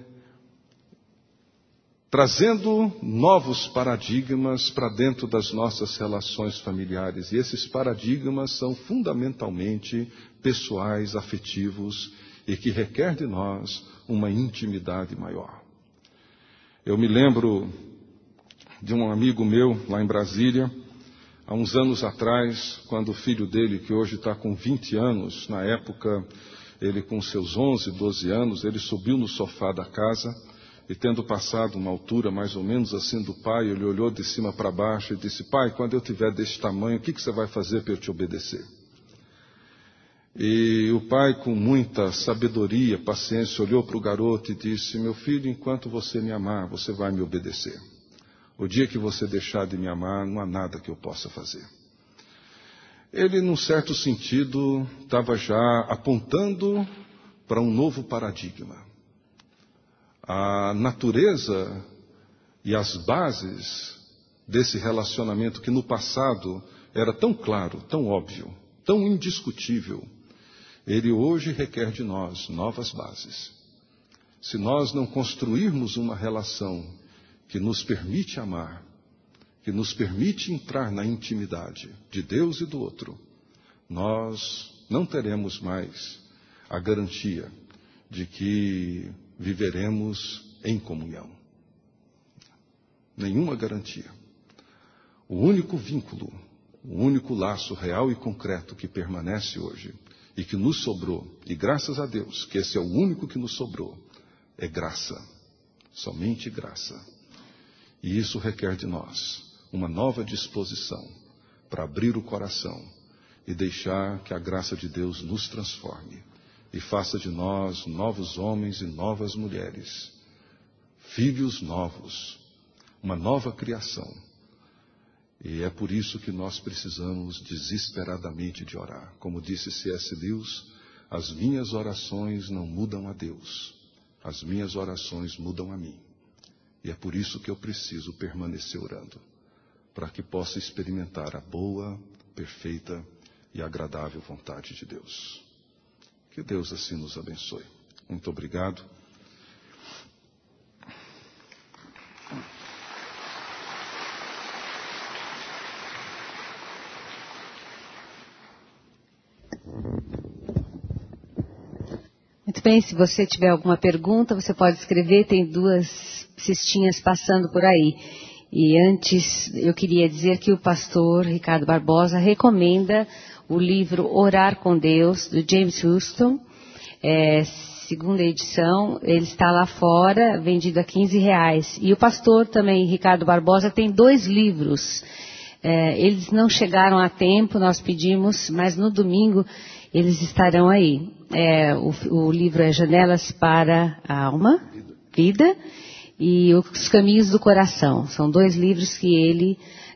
trazendo novos paradigmas para dentro das nossas relações familiares. E esses paradigmas são fundamentalmente pessoais, afetivos e que requer de nós uma intimidade maior. Eu me lembro de um amigo meu lá em Brasília, há uns anos atrás, quando o filho dele, que hoje está com 20 anos, na época ele com seus 11, 12 anos, ele subiu no sofá da casa e tendo passado uma altura mais ou menos assim do pai, ele olhou de cima para baixo e disse: pai, quando eu tiver desse tamanho, o que você vai fazer para eu te obedecer? E o pai, com muita sabedoria, paciência, olhou para o garoto e disse: meu filho, enquanto você me amar, você vai me obedecer. O dia que você deixar de me amar, não há nada que eu possa fazer. ele, num certo sentido, estava já apontando para um novo paradigma. A natureza e as bases desse relacionamento que no passado era tão claro, tão óbvio, tão indiscutível, ele hoje requer de nós novas bases. Se nós não construirmos uma relação que nos permite amar, que nos permite entrar na intimidade de Deus e do outro, nós não teremos mais a garantia de que viveremos em comunhão. Nenhuma garantia. O único vínculo, o único laço real e concreto que permanece hoje e que nos sobrou, e graças a Deus que esse é o único que nos sobrou, é graça, somente graça. E isso requer de nós uma nova disposição para abrir o coração e deixar que a graça de Deus nos transforme e faça de nós novos homens e novas mulheres, filhos novos, uma nova criação. E é por isso que nós precisamos desesperadamente de orar. Como disse C.S. Lewis, as minhas orações não mudam a Deus, as minhas orações mudam a mim. E é por isso que eu preciso permanecer orando, para que possa experimentar a boa, perfeita e agradável vontade de Deus. Que Deus assim nos abençoe. Muito obrigado. Muito bem, se você tiver alguma pergunta, você pode escrever, tem 2 cestinhas passando por aí. E antes, eu queria dizer que o pastor Ricardo Barbosa recomenda o livro Orar com Deus, do James Houston, segunda edição, ele está lá fora, vendido a R$15. E o pastor também, Ricardo Barbosa, tem 2 livros. Eles não chegaram a tempo, nós pedimos, mas no domingo eles estarão aí. O livro é Janelas para a Alma, Vida, e Os Caminhos do Coração. São 2 livros que ele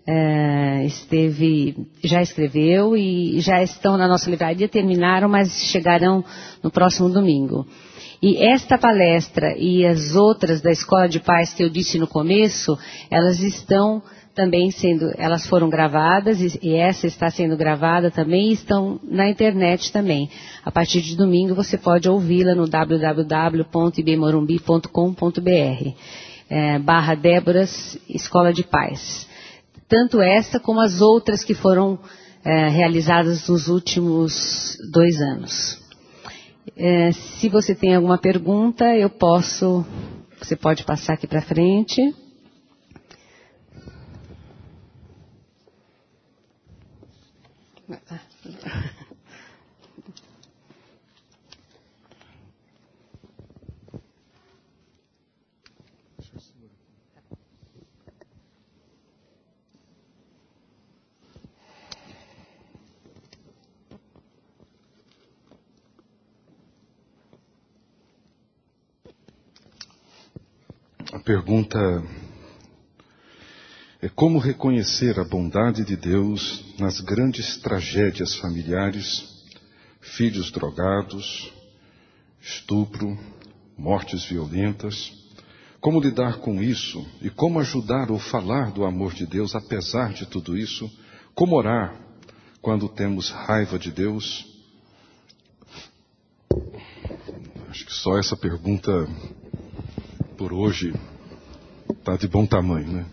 já escreveu e já estão na nossa livraria, terminaram, mas chegarão no próximo domingo. E esta palestra e as outras da Escola de Paz que eu disse no começo, elas estão também elas foram gravadas e essa está sendo gravada também e estão na internet também. A partir de domingo você pode ouvi-la no www.ibmorumbi.com.br /Déboras Escola de Paz. Tanto esta como as outras que foram realizadas nos últimos 2 anos. Se você tem alguma pergunta, você pode passar aqui para frente. A pergunta é como reconhecer a bondade de Deus nas grandes tragédias familiares, filhos drogados, estupro, mortes violentas. Como lidar com isso e como ajudar ou falar do amor de Deus apesar de tudo isso? Como orar quando temos raiva de Deus? Acho que só essa pergunta por hoje está de bom tamanho, né?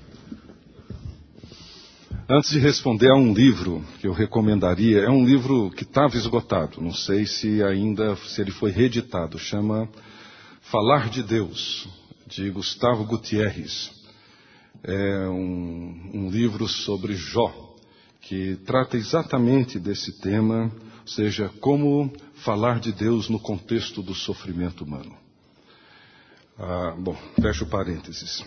Antes de responder, há um livro que eu recomendaria, é um livro que estava esgotado, não sei se ele foi reeditado, chama Falar de Deus, de Gustavo Gutierrez. É um livro sobre Jó, que trata exatamente desse tema, ou seja, como falar de Deus no contexto do sofrimento humano. Fecho parênteses.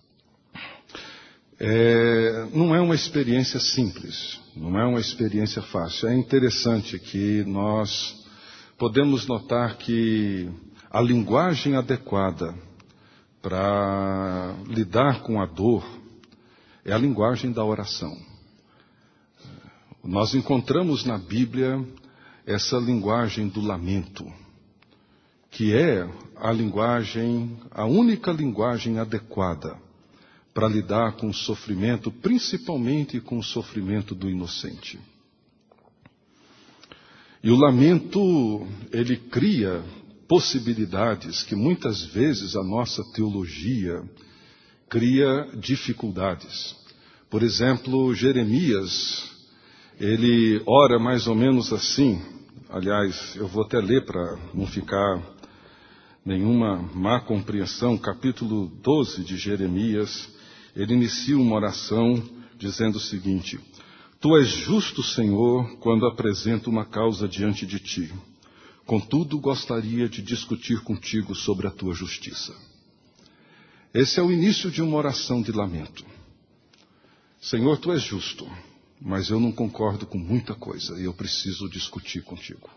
Não é uma experiência simples, não é uma experiência fácil. É interessante que nós podemos notar que a linguagem adequada para lidar com a dor é a linguagem da oração. nós encontramos na Bíblia essa linguagem do lamento, que é a única linguagem adequada para lidar com o sofrimento, principalmente com o sofrimento do inocente. E o lamento, ele cria possibilidades que muitas vezes a nossa teologia cria dificuldades. Por exemplo, Jeremias, ele ora mais ou menos assim. Aliás, eu vou até ler para não ficar nenhuma má compreensão. Capítulo 12 de Jeremias, ele inicia uma oração dizendo o seguinte: Tu és justo, Senhor, quando apresento uma causa diante de ti. Contudo, gostaria de discutir contigo sobre a tua justiça. Esse é o início de uma oração de lamento. Senhor, tu és justo, mas eu não concordo com muita coisa e eu preciso discutir contigo.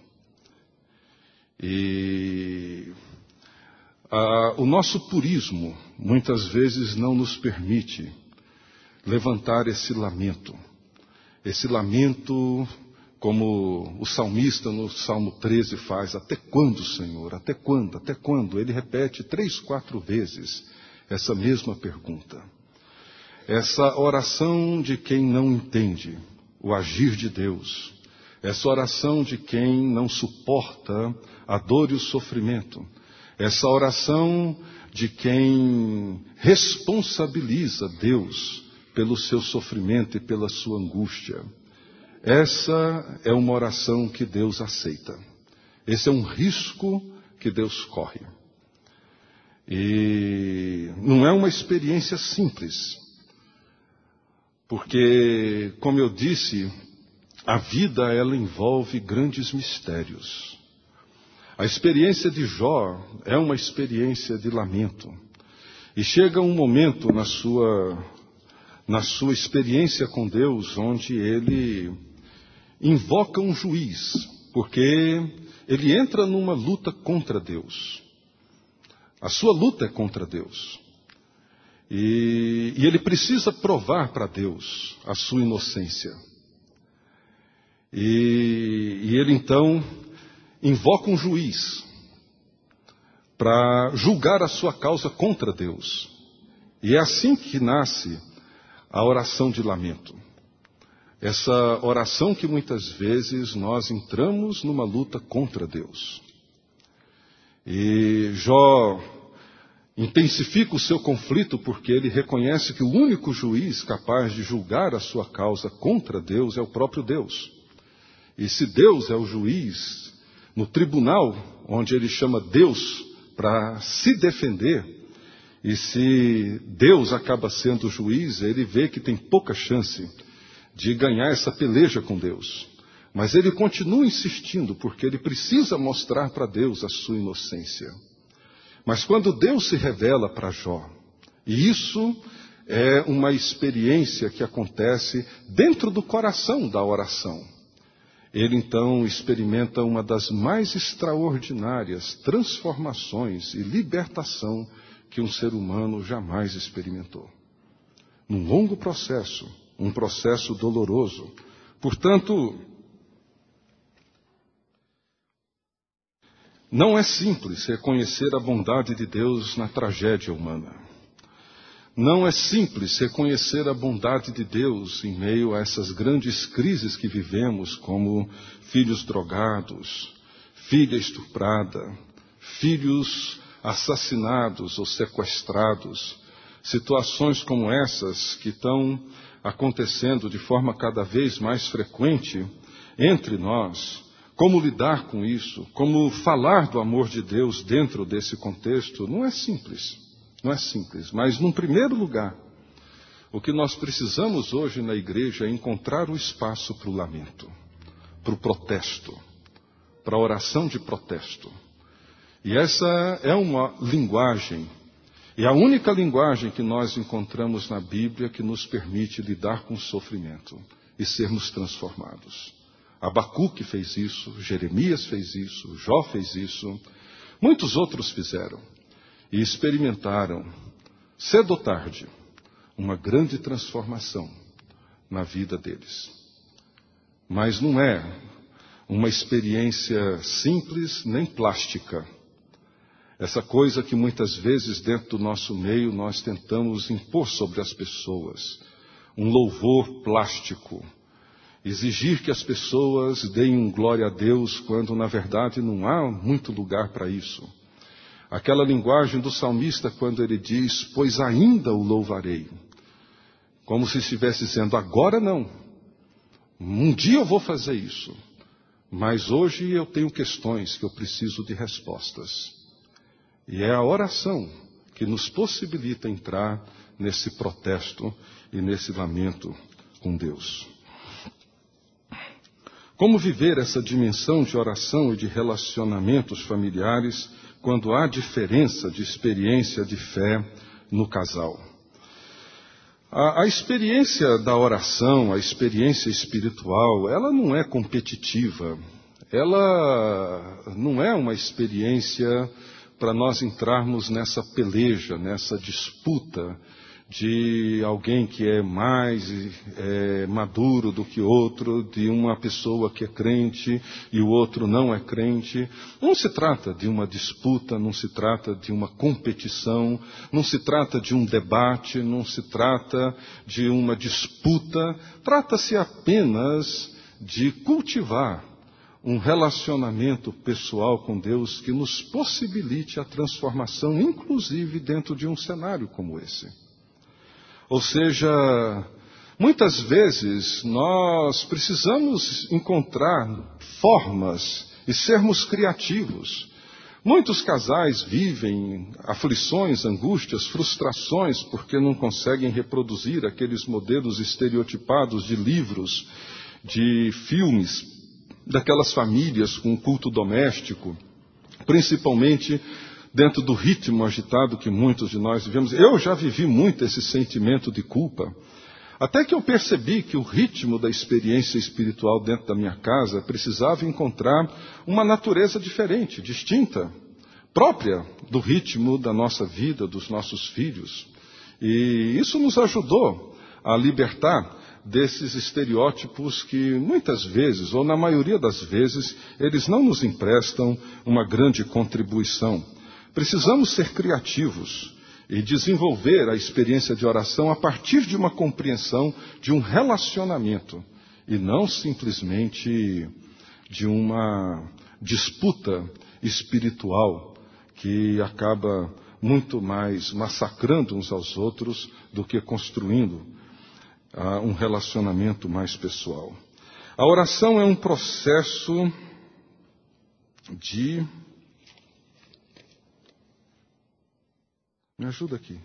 E o nosso purismo muitas vezes não nos permite levantar esse lamento. Esse lamento, como o salmista no Salmo 13 faz: até quando, Senhor? Até quando? Até quando? Ele repete 3, 4 vezes essa mesma pergunta. Essa oração de quem não entende o agir de Deus. Essa oração de quem não suporta a dor e o sofrimento. Essa oração de quem responsabiliza Deus pelo seu sofrimento e pela sua angústia. Essa é uma oração que Deus aceita. Esse é um risco que Deus corre. E não é uma experiência simples. Porque, como eu disse, a vida ela envolve grandes mistérios. A experiência de Jó é uma experiência de lamento. E chega um momento na sua experiência com Deus, onde ele invoca um juiz, porque ele entra numa luta contra Deus. A sua luta é contra Deus. E ele precisa provar para Deus a sua inocência. E ele então invoca um juiz para julgar a sua causa contra Deus. E é assim que nasce a oração de lamento. Essa oração que muitas vezes nós entramos numa luta contra Deus. E Jó intensifica o seu conflito porque ele reconhece que o único juiz capaz de julgar a sua causa contra Deus é o próprio Deus. E se Deus é o juiz, no tribunal onde ele chama Deus para se defender, e se Deus acaba sendo o juiz, ele vê que tem pouca chance de ganhar essa peleja com Deus. Mas ele continua insistindo porque ele precisa mostrar para Deus a sua inocência. Mas quando Deus se revela para Jó, e isso é uma experiência que acontece dentro do coração da oração, ele então experimenta uma das mais extraordinárias transformações e libertação que um ser humano jamais experimentou. Num longo processo, um processo doloroso. Portanto, não é simples reconhecer a bondade de Deus na tragédia humana. Não é simples reconhecer a bondade de Deus em meio a essas grandes crises que vivemos, como filhos drogados, filha estuprada, filhos assassinados ou sequestrados. Situações como essas que estão acontecendo de forma cada vez mais frequente entre nós. Como lidar com isso? Como falar do amor de Deus dentro desse contexto? Não é simples. Não é simples. Mas, num primeiro lugar, o que nós precisamos hoje na igreja é encontrar o espaço para o lamento, para o protesto, para a oração de protesto. E essa é uma linguagem, e a única linguagem que nós encontramos na Bíblia que nos permite lidar com o sofrimento e sermos transformados. Abacuque fez isso, Jeremias fez isso, Jó fez isso, muitos outros fizeram e experimentaram, cedo ou tarde, uma grande transformação na vida deles. mas não é uma experiência simples nem plástica. Essa coisa que muitas vezes dentro do nosso meio nós tentamos impor sobre as pessoas. Um louvor plástico. Exigir que as pessoas deem um glória a Deus quando na verdade não há muito lugar para isso. Aquela linguagem do salmista quando ele diz, pois ainda o louvarei. Como se estivesse dizendo, agora não. Um dia eu vou fazer isso. Mas hoje eu tenho questões que eu preciso de respostas. E é a oração que nos possibilita entrar nesse protesto e nesse lamento com Deus. Como viver essa dimensão de oração e de relacionamentos familiares quando há diferença de experiência de fé no casal? A experiência da oração, a experiência espiritual, ela não é competitiva. Ela não é uma experiência para nós entrarmos nessa peleja, nessa disputa de alguém que é mais maduro do que outro, de uma pessoa que é crente e o outro não é crente. Não se trata de uma disputa, não se trata de uma competição, não se trata de um debate, não se trata de uma disputa. Trata-se apenas de cultivar um relacionamento pessoal com Deus que nos possibilite a transformação, inclusive dentro de um cenário como esse. Ou seja, muitas vezes nós precisamos encontrar formas e sermos criativos. Muitos casais vivem aflições, angústias, frustrações porque não conseguem reproduzir aqueles modelos estereotipados de livros, de filmes, daquelas famílias com culto doméstico, principalmente dentro do ritmo agitado que muitos de nós vivemos. Eu já vivi muito esse sentimento de culpa, até que eu percebi que o ritmo da experiência espiritual dentro da minha casa precisava encontrar uma natureza diferente, distinta, própria do ritmo da nossa vida, dos nossos filhos. E isso nos ajudou a libertar desses estereótipos que muitas vezes, ou na maioria das vezes, eles não nos emprestam uma grande contribuição. Precisamos ser criativos e desenvolver a experiência de oração a partir de uma compreensão de um relacionamento e não simplesmente de uma disputa espiritual que acaba muito mais massacrando uns aos outros do que construindo um relacionamento mais pessoal. A oração é um processo de... Me ajuda aqui.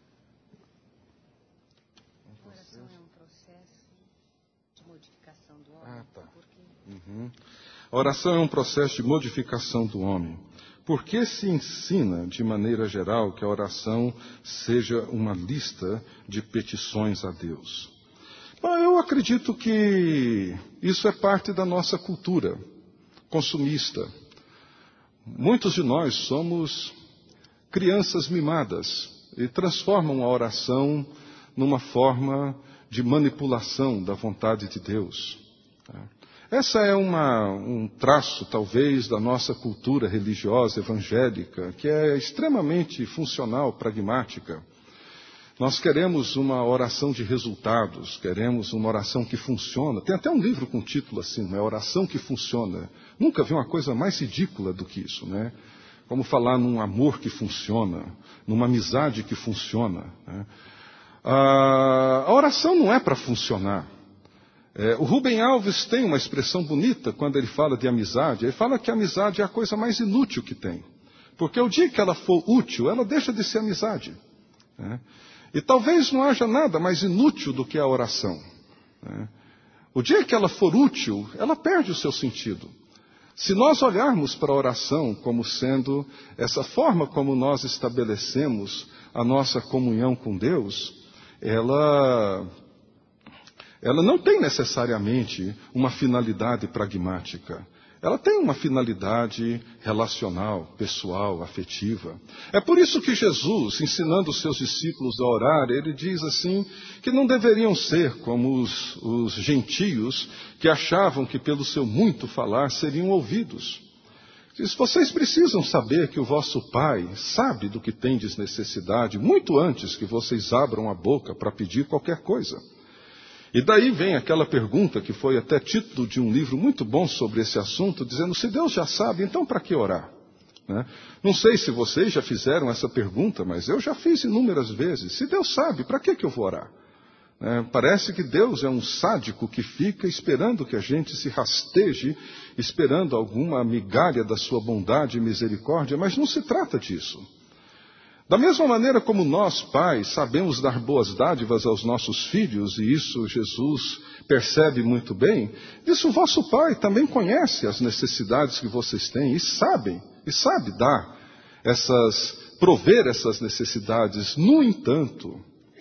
A oração é um processo de modificação do homem. Ah, tá. A oração é um processo de modificação do homem. Por que se ensina, de maneira geral, que a oração seja uma lista de petições a Deus? Eu acredito que isso é parte da nossa cultura consumista. Muitos de nós somos crianças mimadas e transformam a oração numa forma de manipulação da vontade de Deus. Essa é um traço, talvez, da nossa cultura religiosa evangélica, que é extremamente funcional, pragmática. Nós queremos uma oração de resultados, queremos uma oração que funciona. Tem até um livro com título assim, né? Oração que funciona. Nunca vi uma coisa mais ridícula do que isso, né? Como falar num amor que funciona, numa amizade que funciona, né? A oração não é para funcionar. O Rubem Alves tem uma expressão bonita quando ele fala de amizade. Ele fala que a amizade é a coisa mais inútil que tem. Porque o dia que ela for útil, ela deixa de ser amizade, né? E talvez não haja nada mais inútil do que a oração, né? O dia que ela for útil, ela perde o seu sentido. Se nós olharmos para a oração como sendo essa forma como nós estabelecemos a nossa comunhão com Deus, ela não tem necessariamente uma finalidade pragmática. ela tem uma finalidade relacional, pessoal, afetiva. É por isso que Jesus, ensinando os seus discípulos a orar, ele diz assim, que não deveriam ser como os gentios que achavam que pelo seu muito falar seriam ouvidos. Diz, vocês precisam saber que o vosso Pai sabe do que tendes necessidade, muito antes que vocês abram a boca para pedir qualquer coisa. E daí vem aquela pergunta que foi até título de um livro muito bom sobre esse assunto, dizendo, se Deus já sabe, então para que orar? Né? Não sei se vocês já fizeram essa pergunta, mas eu já fiz inúmeras vezes. Se Deus sabe, para que eu vou orar? Parece que Deus é um sádico que fica esperando que a gente se rasteje, esperando alguma migalha da sua bondade e misericórdia, mas não se trata disso. Da mesma maneira como nós, pais, sabemos dar boas dádivas aos nossos filhos, e isso Jesus percebe muito bem, isso o vosso Pai também conhece as necessidades que vocês têm e sabe dar prover essas necessidades. No entanto,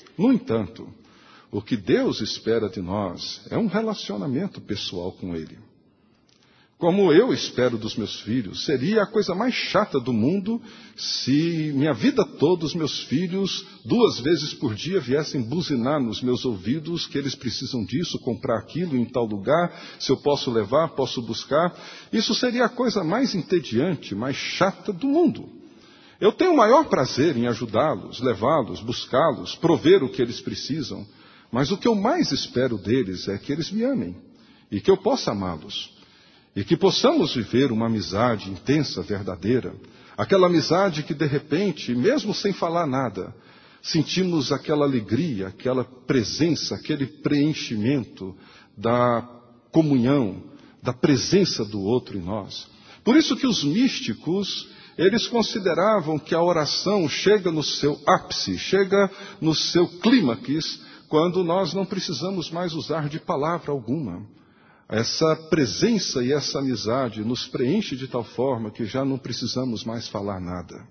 o que Deus espera de nós é um relacionamento pessoal com Ele. Como eu espero dos meus filhos, seria a coisa mais chata do mundo se minha vida toda os meus filhos 2 vezes por dia viessem buzinar nos meus ouvidos que eles precisam disso, comprar aquilo em tal lugar, se eu posso levar, posso buscar. Isso seria a coisa mais entediante, mais chata do mundo. Eu tenho o maior prazer em ajudá-los, levá-los, buscá-los, prover o que eles precisam, mas o que eu mais espero deles é que eles me amem e que eu possa amá-los. E que possamos viver uma amizade intensa, verdadeira. Aquela amizade que, de repente, mesmo sem falar nada, sentimos aquela alegria, aquela presença, aquele preenchimento da comunhão, da presença do outro em nós. Por isso que os místicos, eles consideravam que a oração chega no seu ápice, chega no seu clímax, quando nós não precisamos mais usar de palavra alguma. Essa presença e essa amizade nos preenche de tal forma que já não precisamos mais falar nada.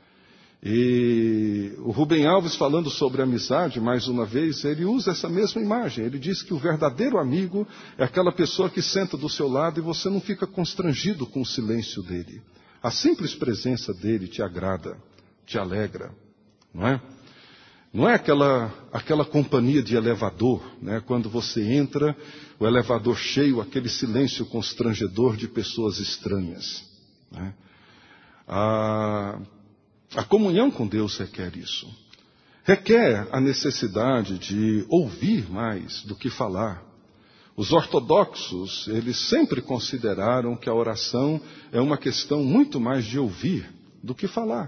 E o Rubem Alves, falando sobre amizade, mais uma vez, ele usa essa mesma imagem. Ele diz que o verdadeiro amigo é aquela pessoa que senta do seu lado e você não fica constrangido com o silêncio dele. A simples presença dele te agrada, te alegra, não é? Não é aquela companhia de elevador, né? Quando você entra, o elevador cheio, aquele silêncio constrangedor de pessoas estranhas. Né? A comunhão com Deus requer isso. Requer a necessidade de ouvir mais do que falar. Os ortodoxos, eles sempre consideraram que a oração é uma questão muito mais de ouvir do que falar.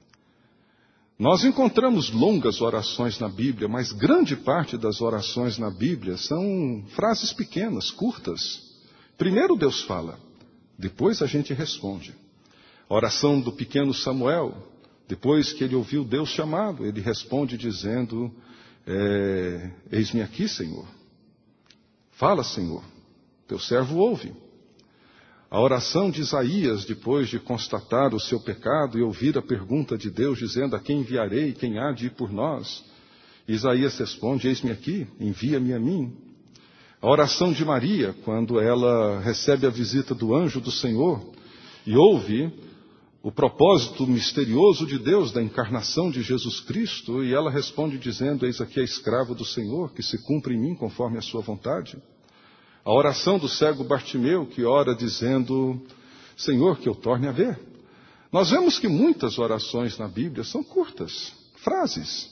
Nós encontramos longas orações na Bíblia, mas grande parte das orações na Bíblia são frases pequenas, curtas. Primeiro Deus fala, depois a gente responde. A oração do pequeno Samuel, depois que ele ouviu Deus chamado, ele responde dizendo, eis-me aqui, Senhor. Fala, Senhor, teu servo ouve. A oração de Isaías, depois de constatar o seu pecado e ouvir a pergunta de Deus, dizendo, a quem enviarei, quem há de ir por nós? Isaías responde, eis-me aqui, envia-me a mim. A oração de Maria, quando ela recebe a visita do anjo do Senhor e ouve o propósito misterioso de Deus da encarnação de Jesus Cristo, e ela responde dizendo, eis aqui a escrava do Senhor, que se cumpre em mim conforme a sua vontade. A oração do cego Bartimeu, que ora dizendo, Senhor, que eu torne a ver. Nós vemos que muitas orações na Bíblia são curtas, frases.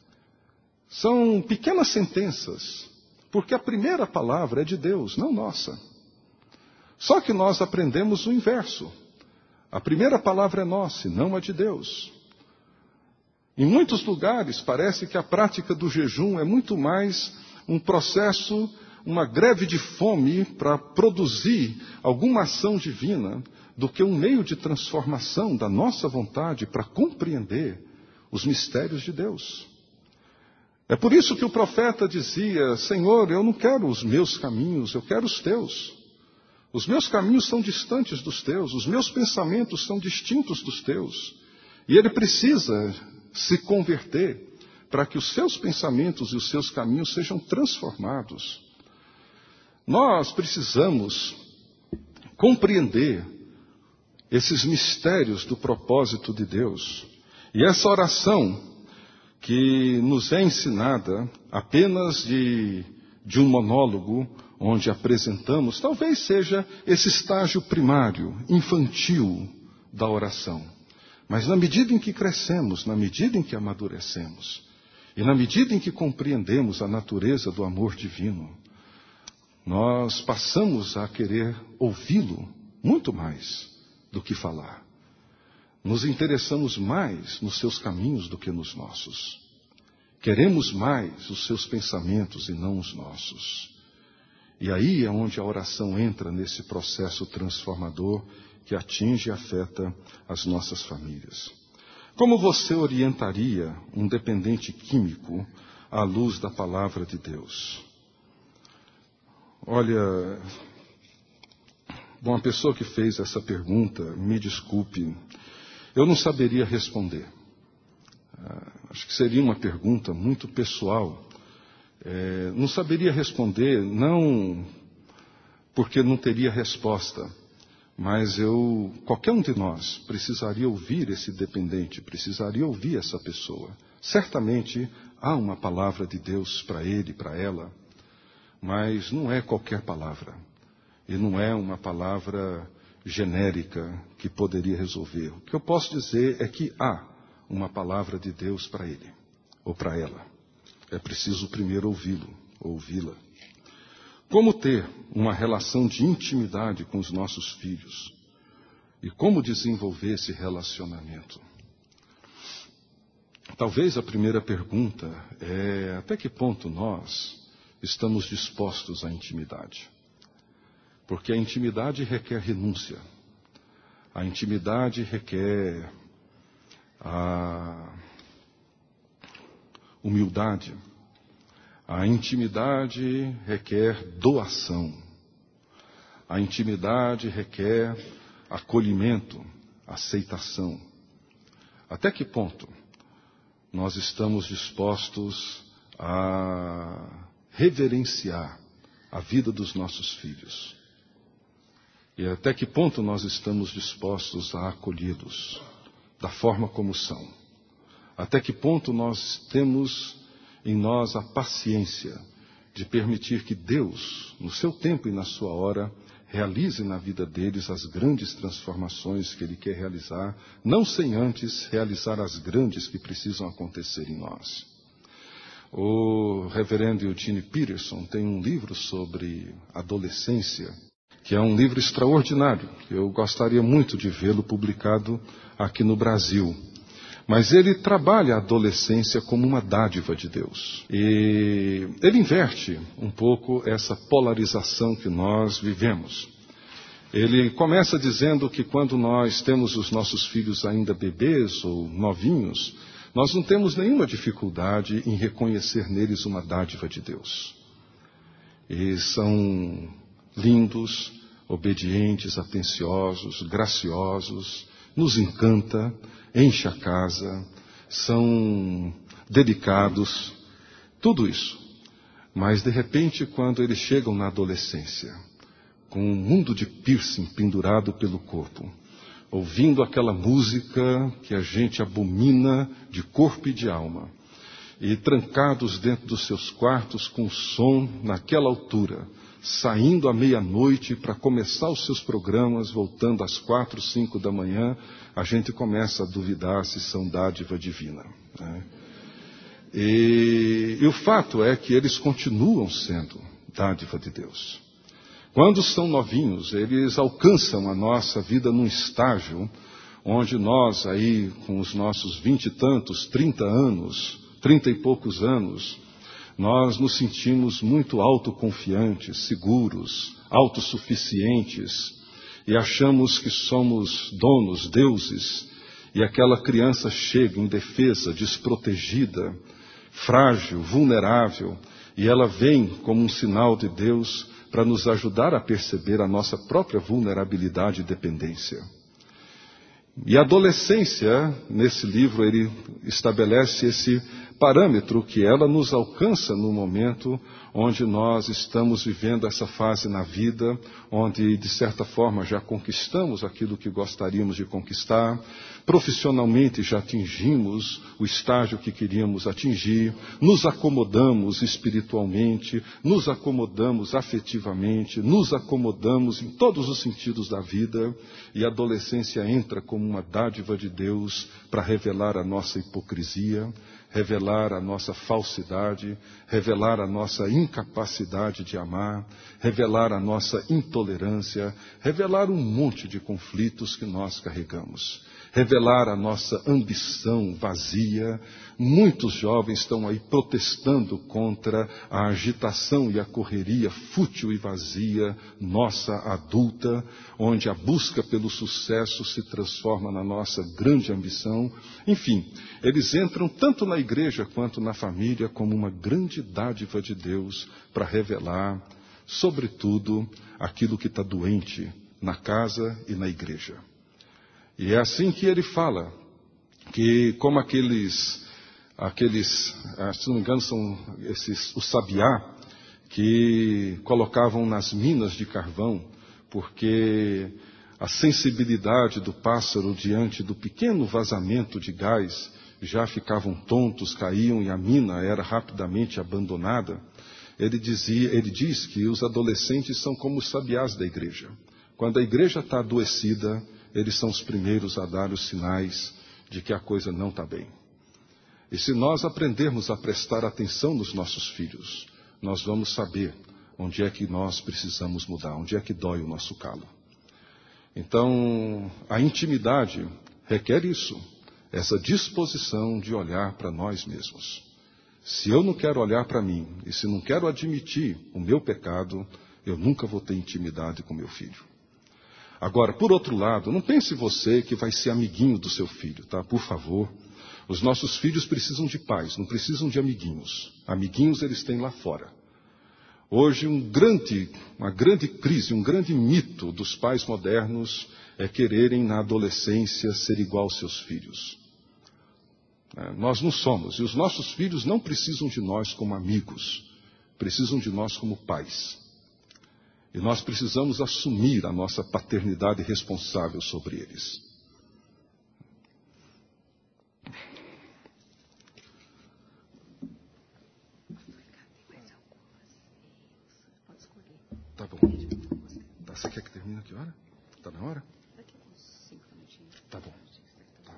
São pequenas sentenças, porque a primeira palavra é de Deus, não nossa. Só que nós aprendemos o inverso. A primeira palavra é nossa, e não a de Deus. Em muitos lugares parece que a prática do jejum é muito mais um processo, uma greve de fome para produzir alguma ação divina, do que um meio de transformação da nossa vontade para compreender os mistérios de Deus. É por isso que o profeta dizia, Senhor, eu não quero os meus caminhos, eu quero os teus. Os meus caminhos são distantes dos teus, os meus pensamentos são distintos dos teus. E ele precisa se converter para que os seus pensamentos e os seus caminhos sejam transformados. Nós precisamos compreender esses mistérios do propósito de Deus. E essa oração que nos é ensinada apenas de um monólogo, onde apresentamos, talvez seja esse estágio primário, infantil da oração. Mas na medida em que crescemos, na medida em que amadurecemos, e na medida em que compreendemos a natureza do amor divino, nós passamos a querer ouvi-lo muito mais do que falar. Nos interessamos mais nos seus caminhos do que nos nossos. Queremos mais os seus pensamentos e não os nossos. E aí é onde a oração entra nesse processo transformador que atinge e afeta as nossas famílias. Como você orientaria um dependente químico à luz da palavra de Deus? Olha, uma pessoa que fez essa pergunta, me desculpe, eu não saberia responder. Acho que seria uma pergunta muito pessoal. Não saberia responder, não porque não teria resposta, mas qualquer um de nós precisaria ouvir esse dependente, precisaria ouvir essa pessoa. Certamente há uma palavra de Deus para ele, para ela, mas não é qualquer palavra. E não é uma palavra genérica que poderia resolver. O que eu posso dizer é que há uma palavra de Deus para ele, ou para ela. É preciso primeiro ouvi-la. Como ter uma relação de intimidade com os nossos filhos? E como desenvolver esse relacionamento? Talvez a primeira pergunta é: até que ponto nós estamos dispostos à intimidade? Porque a intimidade requer renúncia. A intimidade requer a humildade. A intimidade requer doação. A intimidade requer acolhimento, aceitação. Até que ponto nós estamos dispostos a reverenciar a vida dos nossos filhos? E até que ponto nós estamos dispostos a acolhê-los da forma como são? Até que ponto nós temos em nós a paciência de permitir que Deus, no seu tempo e na sua hora, realize na vida deles as grandes transformações que Ele quer realizar, não sem antes realizar as grandes que precisam acontecer em nós. O reverendo Eugene Peterson tem um livro sobre adolescência, que é um livro extraordinário. Eu gostaria muito de vê-lo publicado aqui no Brasil. Mas ele trabalha a adolescência como uma dádiva de Deus. E ele inverte um pouco essa polarização que nós vivemos. Ele começa dizendo que quando nós temos os nossos filhos ainda bebês ou novinhos, nós não temos nenhuma dificuldade em reconhecer neles uma dádiva de Deus. E são lindos, obedientes, atenciosos, graciosos, nos encanta, enche a casa, são delicados, tudo isso. Mas de repente, quando eles chegam na adolescência, com um mundo de piercing pendurado pelo corpo, ouvindo aquela música que a gente abomina de corpo e de alma, e trancados dentro dos seus quartos com som naquela altura, saindo à meia-noite para começar os seus programas, voltando às 4, 5 da manhã, a gente começa a duvidar se são dádiva divina, né? E o fato é que eles continuam sendo dádiva de Deus. Quando são novinhos, eles alcançam a nossa vida num estágio onde nós, aí com os nossos 20 e tantos, 30 anos, 30 e poucos anos, nós nos sentimos muito autoconfiantes, seguros, autossuficientes, e achamos que somos donos, deuses, e aquela criança chega indefesa, desprotegida, frágil, vulnerável, e ela vem como um sinal de Deus para nos ajudar a perceber a nossa própria vulnerabilidade e dependência. E a adolescência, nesse livro, ele estabelece esse parâmetro que ela nos alcança no momento onde nós estamos vivendo essa fase na vida, onde, de certa forma, já conquistamos aquilo que gostaríamos de conquistar, profissionalmente já atingimos o estágio que queríamos atingir, nos acomodamos espiritualmente, nos acomodamos afetivamente, nos acomodamos em todos os sentidos da vida, e a adolescência entra como uma dádiva de Deus para revelar a nossa hipocrisia, revelar a nossa falsidade, revelar a nossa incapacidade de amar, revelar a nossa intolerância, revelar um monte de conflitos que nós carregamos, revelar a nossa ambição vazia. Muitos jovens estão aí protestando contra a agitação e a correria fútil e vazia nossa adulta, onde a busca pelo sucesso se transforma na nossa grande ambição. Enfim, eles entram tanto na igreja quanto na família como uma grande dádiva de Deus para revelar, sobretudo, aquilo que está doente na casa e na igreja. E é assim que ele fala, que como aqueles, se não me engano, são os sabiá, que colocavam nas minas de carvão, porque a sensibilidade do pássaro diante do pequeno vazamento de gás já ficavam tontos, caíam e a mina era rapidamente abandonada. Ele diz que os adolescentes são como os sabiás da igreja. Quando a igreja está adoecida, eles são os primeiros a dar os sinais de que a coisa não está bem. E se nós aprendermos a prestar atenção nos nossos filhos, nós vamos saber onde é que nós precisamos mudar, onde é que dói o nosso calo. Então, a intimidade requer isso, essa disposição de olhar para nós mesmos. Se eu não quero olhar para mim, e se não quero admitir o meu pecado, eu nunca vou ter intimidade com meu filho. Agora, por outro lado, não pense você que vai ser amiguinho do seu filho, tá? Por favor. Os nossos filhos precisam de pais, não precisam de amiguinhos. Amiguinhos eles têm lá fora. Hoje, uma grande crise, um grande mito dos pais modernos é quererem na adolescência ser igual aos seus filhos. Nós não somos, e os nossos filhos não precisam de nós como amigos, precisam de nós como pais. E nós precisamos assumir a nossa paternidade responsável sobre eles. Tá bom. Tá, você quer que termine a que hora? Tá na hora? Daqui uns 5 minutinhos. Tá bom. Tá.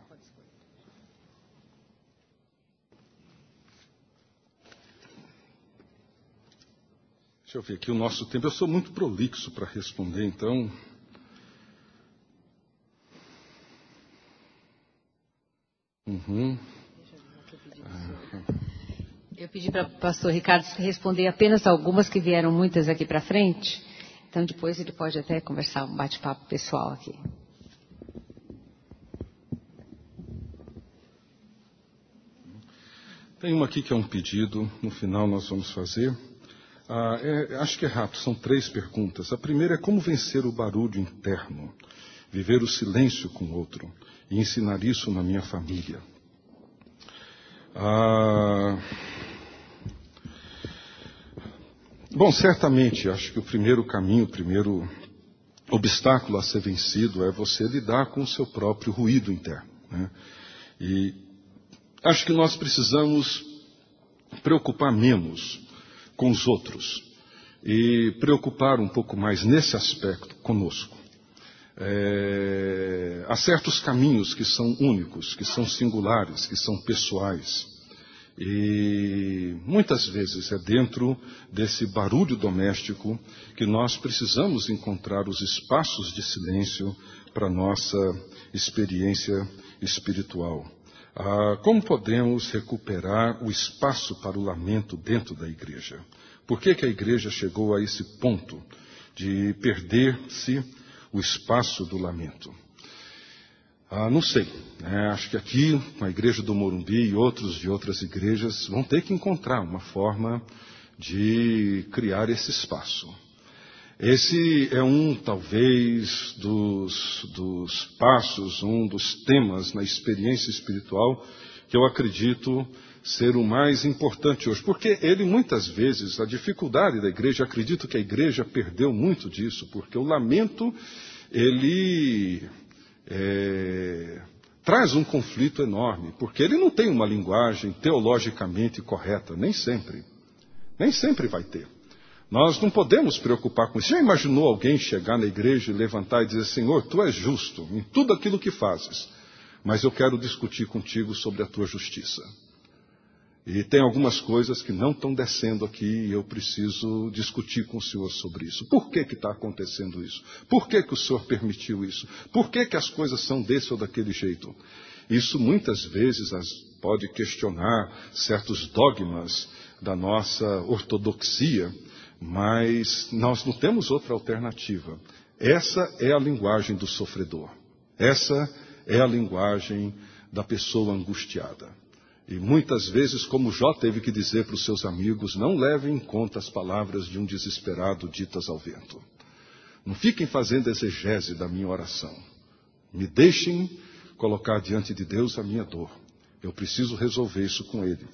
Deixa eu ver aqui o nosso tempo. Eu sou muito prolixo para responder, então. Eu pedi para o pastor Ricardo responder apenas algumas, que vieram muitas aqui para frente. Então, depois ele pode até conversar, um bate-papo pessoal aqui. Tem uma aqui que é um pedido, no final nós vamos fazer. Acho que é rápido, são 3 perguntas. A primeira é como vencer o barulho interno, viver o silêncio com o outro e ensinar isso na minha família. Bom, certamente, acho que o primeiro caminho, o primeiro obstáculo a ser vencido é você lidar com o seu próprio ruído interno, né? E acho que nós precisamos preocupar menos com os outros e preocupar um pouco mais nesse aspecto conosco. Há certos caminhos que são únicos, que são singulares, que são pessoais. E muitas vezes é dentro desse barulho doméstico que nós precisamos encontrar os espaços de silêncio para a nossa experiência espiritual. Como podemos recuperar o espaço para o lamento dentro da igreja? Por que a igreja chegou a esse ponto de perder-se o espaço do lamento? Não sei. Acho que aqui, na igreja do Morumbi e outros de outras igrejas, vão ter que encontrar uma forma de criar esse espaço. Esse é talvez, dos passos, dos temas na experiência espiritual que eu acredito ser o mais importante hoje. Porque ele, muitas vezes, a dificuldade da igreja, acredito que a igreja perdeu muito disso, porque o lamento, ele traz um conflito enorme, porque ele não tem uma linguagem teologicamente correta, nem sempre. Nem sempre vai ter. Nós não podemos preocupar com isso. Já imaginou alguém chegar na igreja e levantar e dizer: Senhor, Tu és justo em tudo aquilo que fazes, mas eu quero discutir contigo sobre a Tua justiça. E tem algumas coisas que não estão descendo aqui e eu preciso discutir com o Senhor sobre isso. Por que está acontecendo isso? Por que o Senhor permitiu isso? Por que as coisas são desse ou daquele jeito? Isso muitas vezes pode questionar certos dogmas da nossa ortodoxia, mas nós não temos outra alternativa. Essa é a linguagem do sofredor. Essa é a linguagem da pessoa angustiada. E muitas vezes, como Jó teve que dizer para os seus amigos: não levem em conta as palavras de um desesperado ditas ao vento. Não fiquem fazendo exegese da minha oração. Me deixem colocar diante de Deus a minha dor. Eu preciso resolver isso com Ele.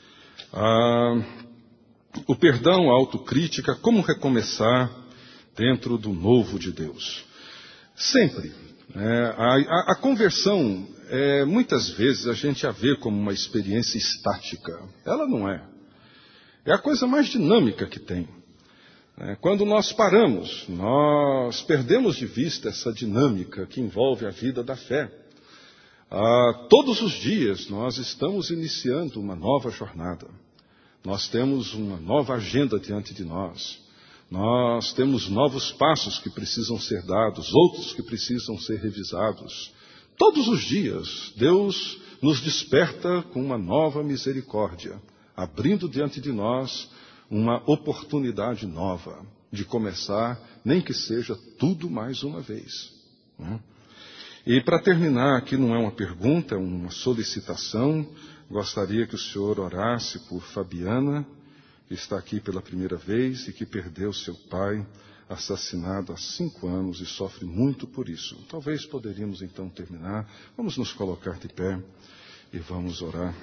O perdão, a autocrítica, como recomeçar dentro do novo de Deus. Sempre. A conversão, muitas vezes a gente a vê como uma experiência estática. Ela não é. É a coisa mais dinâmica que tem. Quando nós paramos, nós perdemos de vista essa dinâmica que envolve a vida da fé. Todos os dias nós estamos iniciando uma nova jornada. Nós temos uma nova agenda diante de nós. Nós temos novos passos que precisam ser dados, outros que precisam ser revisados. Todos os dias, Deus nos desperta com uma nova misericórdia, abrindo diante de nós uma oportunidade nova de começar, nem que seja tudo mais uma vez. E para terminar, aqui não é uma pergunta, é uma solicitação. Gostaria que o senhor orasse por Fabiana, que está aqui pela primeira vez e que perdeu seu pai assassinado há 5 anos e sofre muito por isso. Talvez poderíamos então terminar. Vamos nos colocar de pé e vamos orar.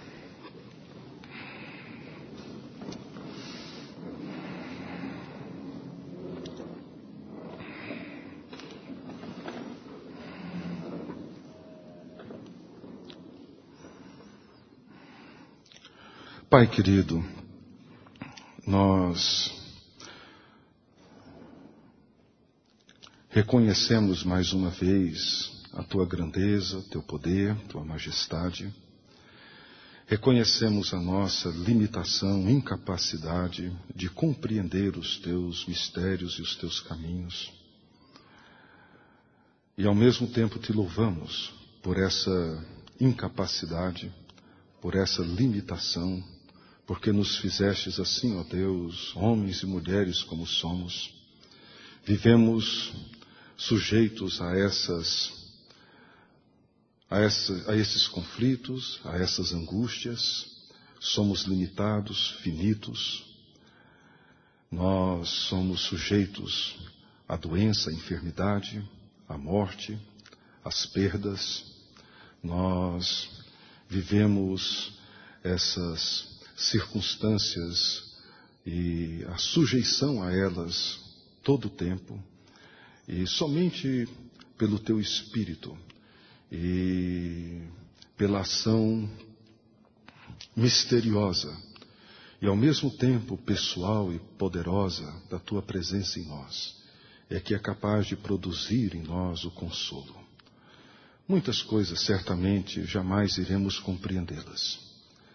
Pai querido, nós reconhecemos mais uma vez a Tua grandeza, Teu poder, Tua majestade. Reconhecemos a nossa limitação, incapacidade de compreender os Teus mistérios e os Teus caminhos. E ao mesmo tempo Te louvamos por essa incapacidade, por essa limitação, porque nos fizestes assim, ó Deus, homens e mulheres como somos. Vivemos sujeitos a esses conflitos, a essas angústias. Somos limitados, finitos. Nós somos sujeitos à doença, à enfermidade, à morte, às perdas. Nós vivemos essas circunstâncias e a sujeição a elas todo o tempo, e somente pelo Teu Espírito e pela ação misteriosa e ao mesmo tempo pessoal e poderosa da Tua presença em nós, é que é capaz de produzir em nós o consolo. Muitas coisas certamente jamais iremos compreendê-las.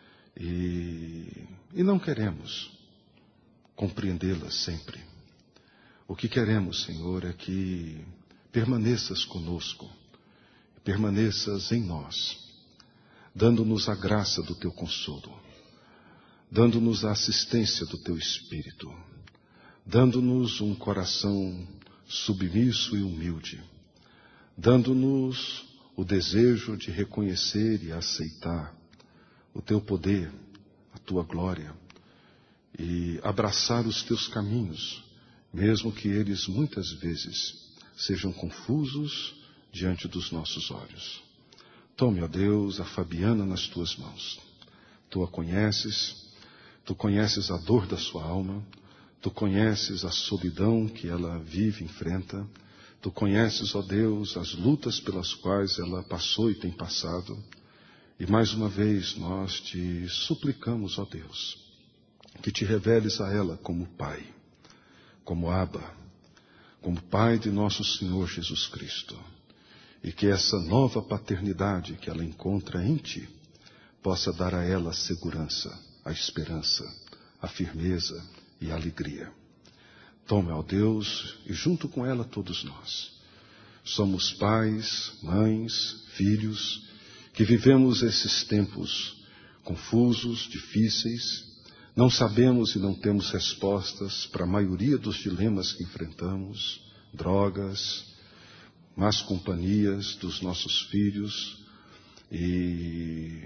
E não queremos compreendê-las sempre. O que queremos, Senhor, é que permaneças conosco, permaneças em nós, dando-nos a graça do Teu consolo, dando-nos a assistência do Teu Espírito, dando-nos um coração submisso e humilde, dando-nos o desejo de reconhecer e aceitar o Teu poder, a Tua glória, e abraçar os Teus caminhos, mesmo que eles muitas vezes sejam confusos diante dos nossos olhos. Tome, ó Deus, a Fabiana nas Tuas mãos. Tu a conheces, Tu conheces a dor da sua alma, Tu conheces a solidão que ela vive e enfrenta, Tu conheces, ó Deus, as lutas pelas quais ela passou e tem passado. E mais uma vez nós te suplicamos, ó Deus, que te reveles a ela como Pai, como Abba, como Pai de nosso Senhor Jesus Cristo. E que essa nova paternidade que ela encontra em Ti possa dar a ela a segurança, a esperança, a firmeza e a alegria. Toma, ó Deus, e junto com ela todos nós. Somos pais, mães, filhos, que vivemos esses tempos confusos, difíceis. Não sabemos e não temos respostas para a maioria dos dilemas que enfrentamos, drogas, más companhias dos nossos filhos e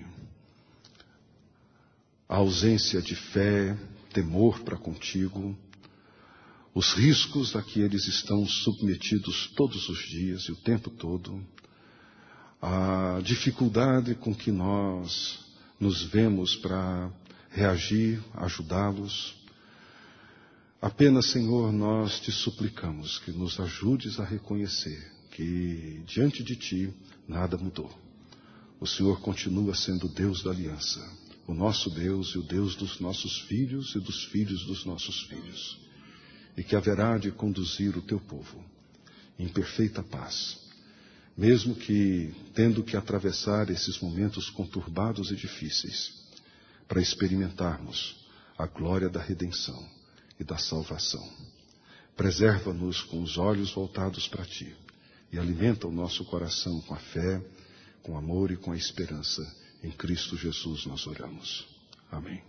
a ausência de fé, temor para contigo, os riscos a que eles estão submetidos todos os dias e o tempo todo, a dificuldade com que nós nos vemos para reagir, ajudá-los. Apenas, Senhor, nós te suplicamos que nos ajudes a reconhecer que diante de Ti nada mudou. O Senhor continua sendo o Deus da aliança, o nosso Deus e o Deus dos nossos filhos e dos filhos dos nossos filhos, e que haverá de conduzir o Teu povo em perfeita paz, mesmo que tendo que atravessar esses momentos conturbados e difíceis, para experimentarmos a glória da redenção e da salvação. Preserva-nos com os olhos voltados para Ti e alimenta o nosso coração com a fé, com o amor e com a esperança. Em Cristo Jesus nós oramos. Amém.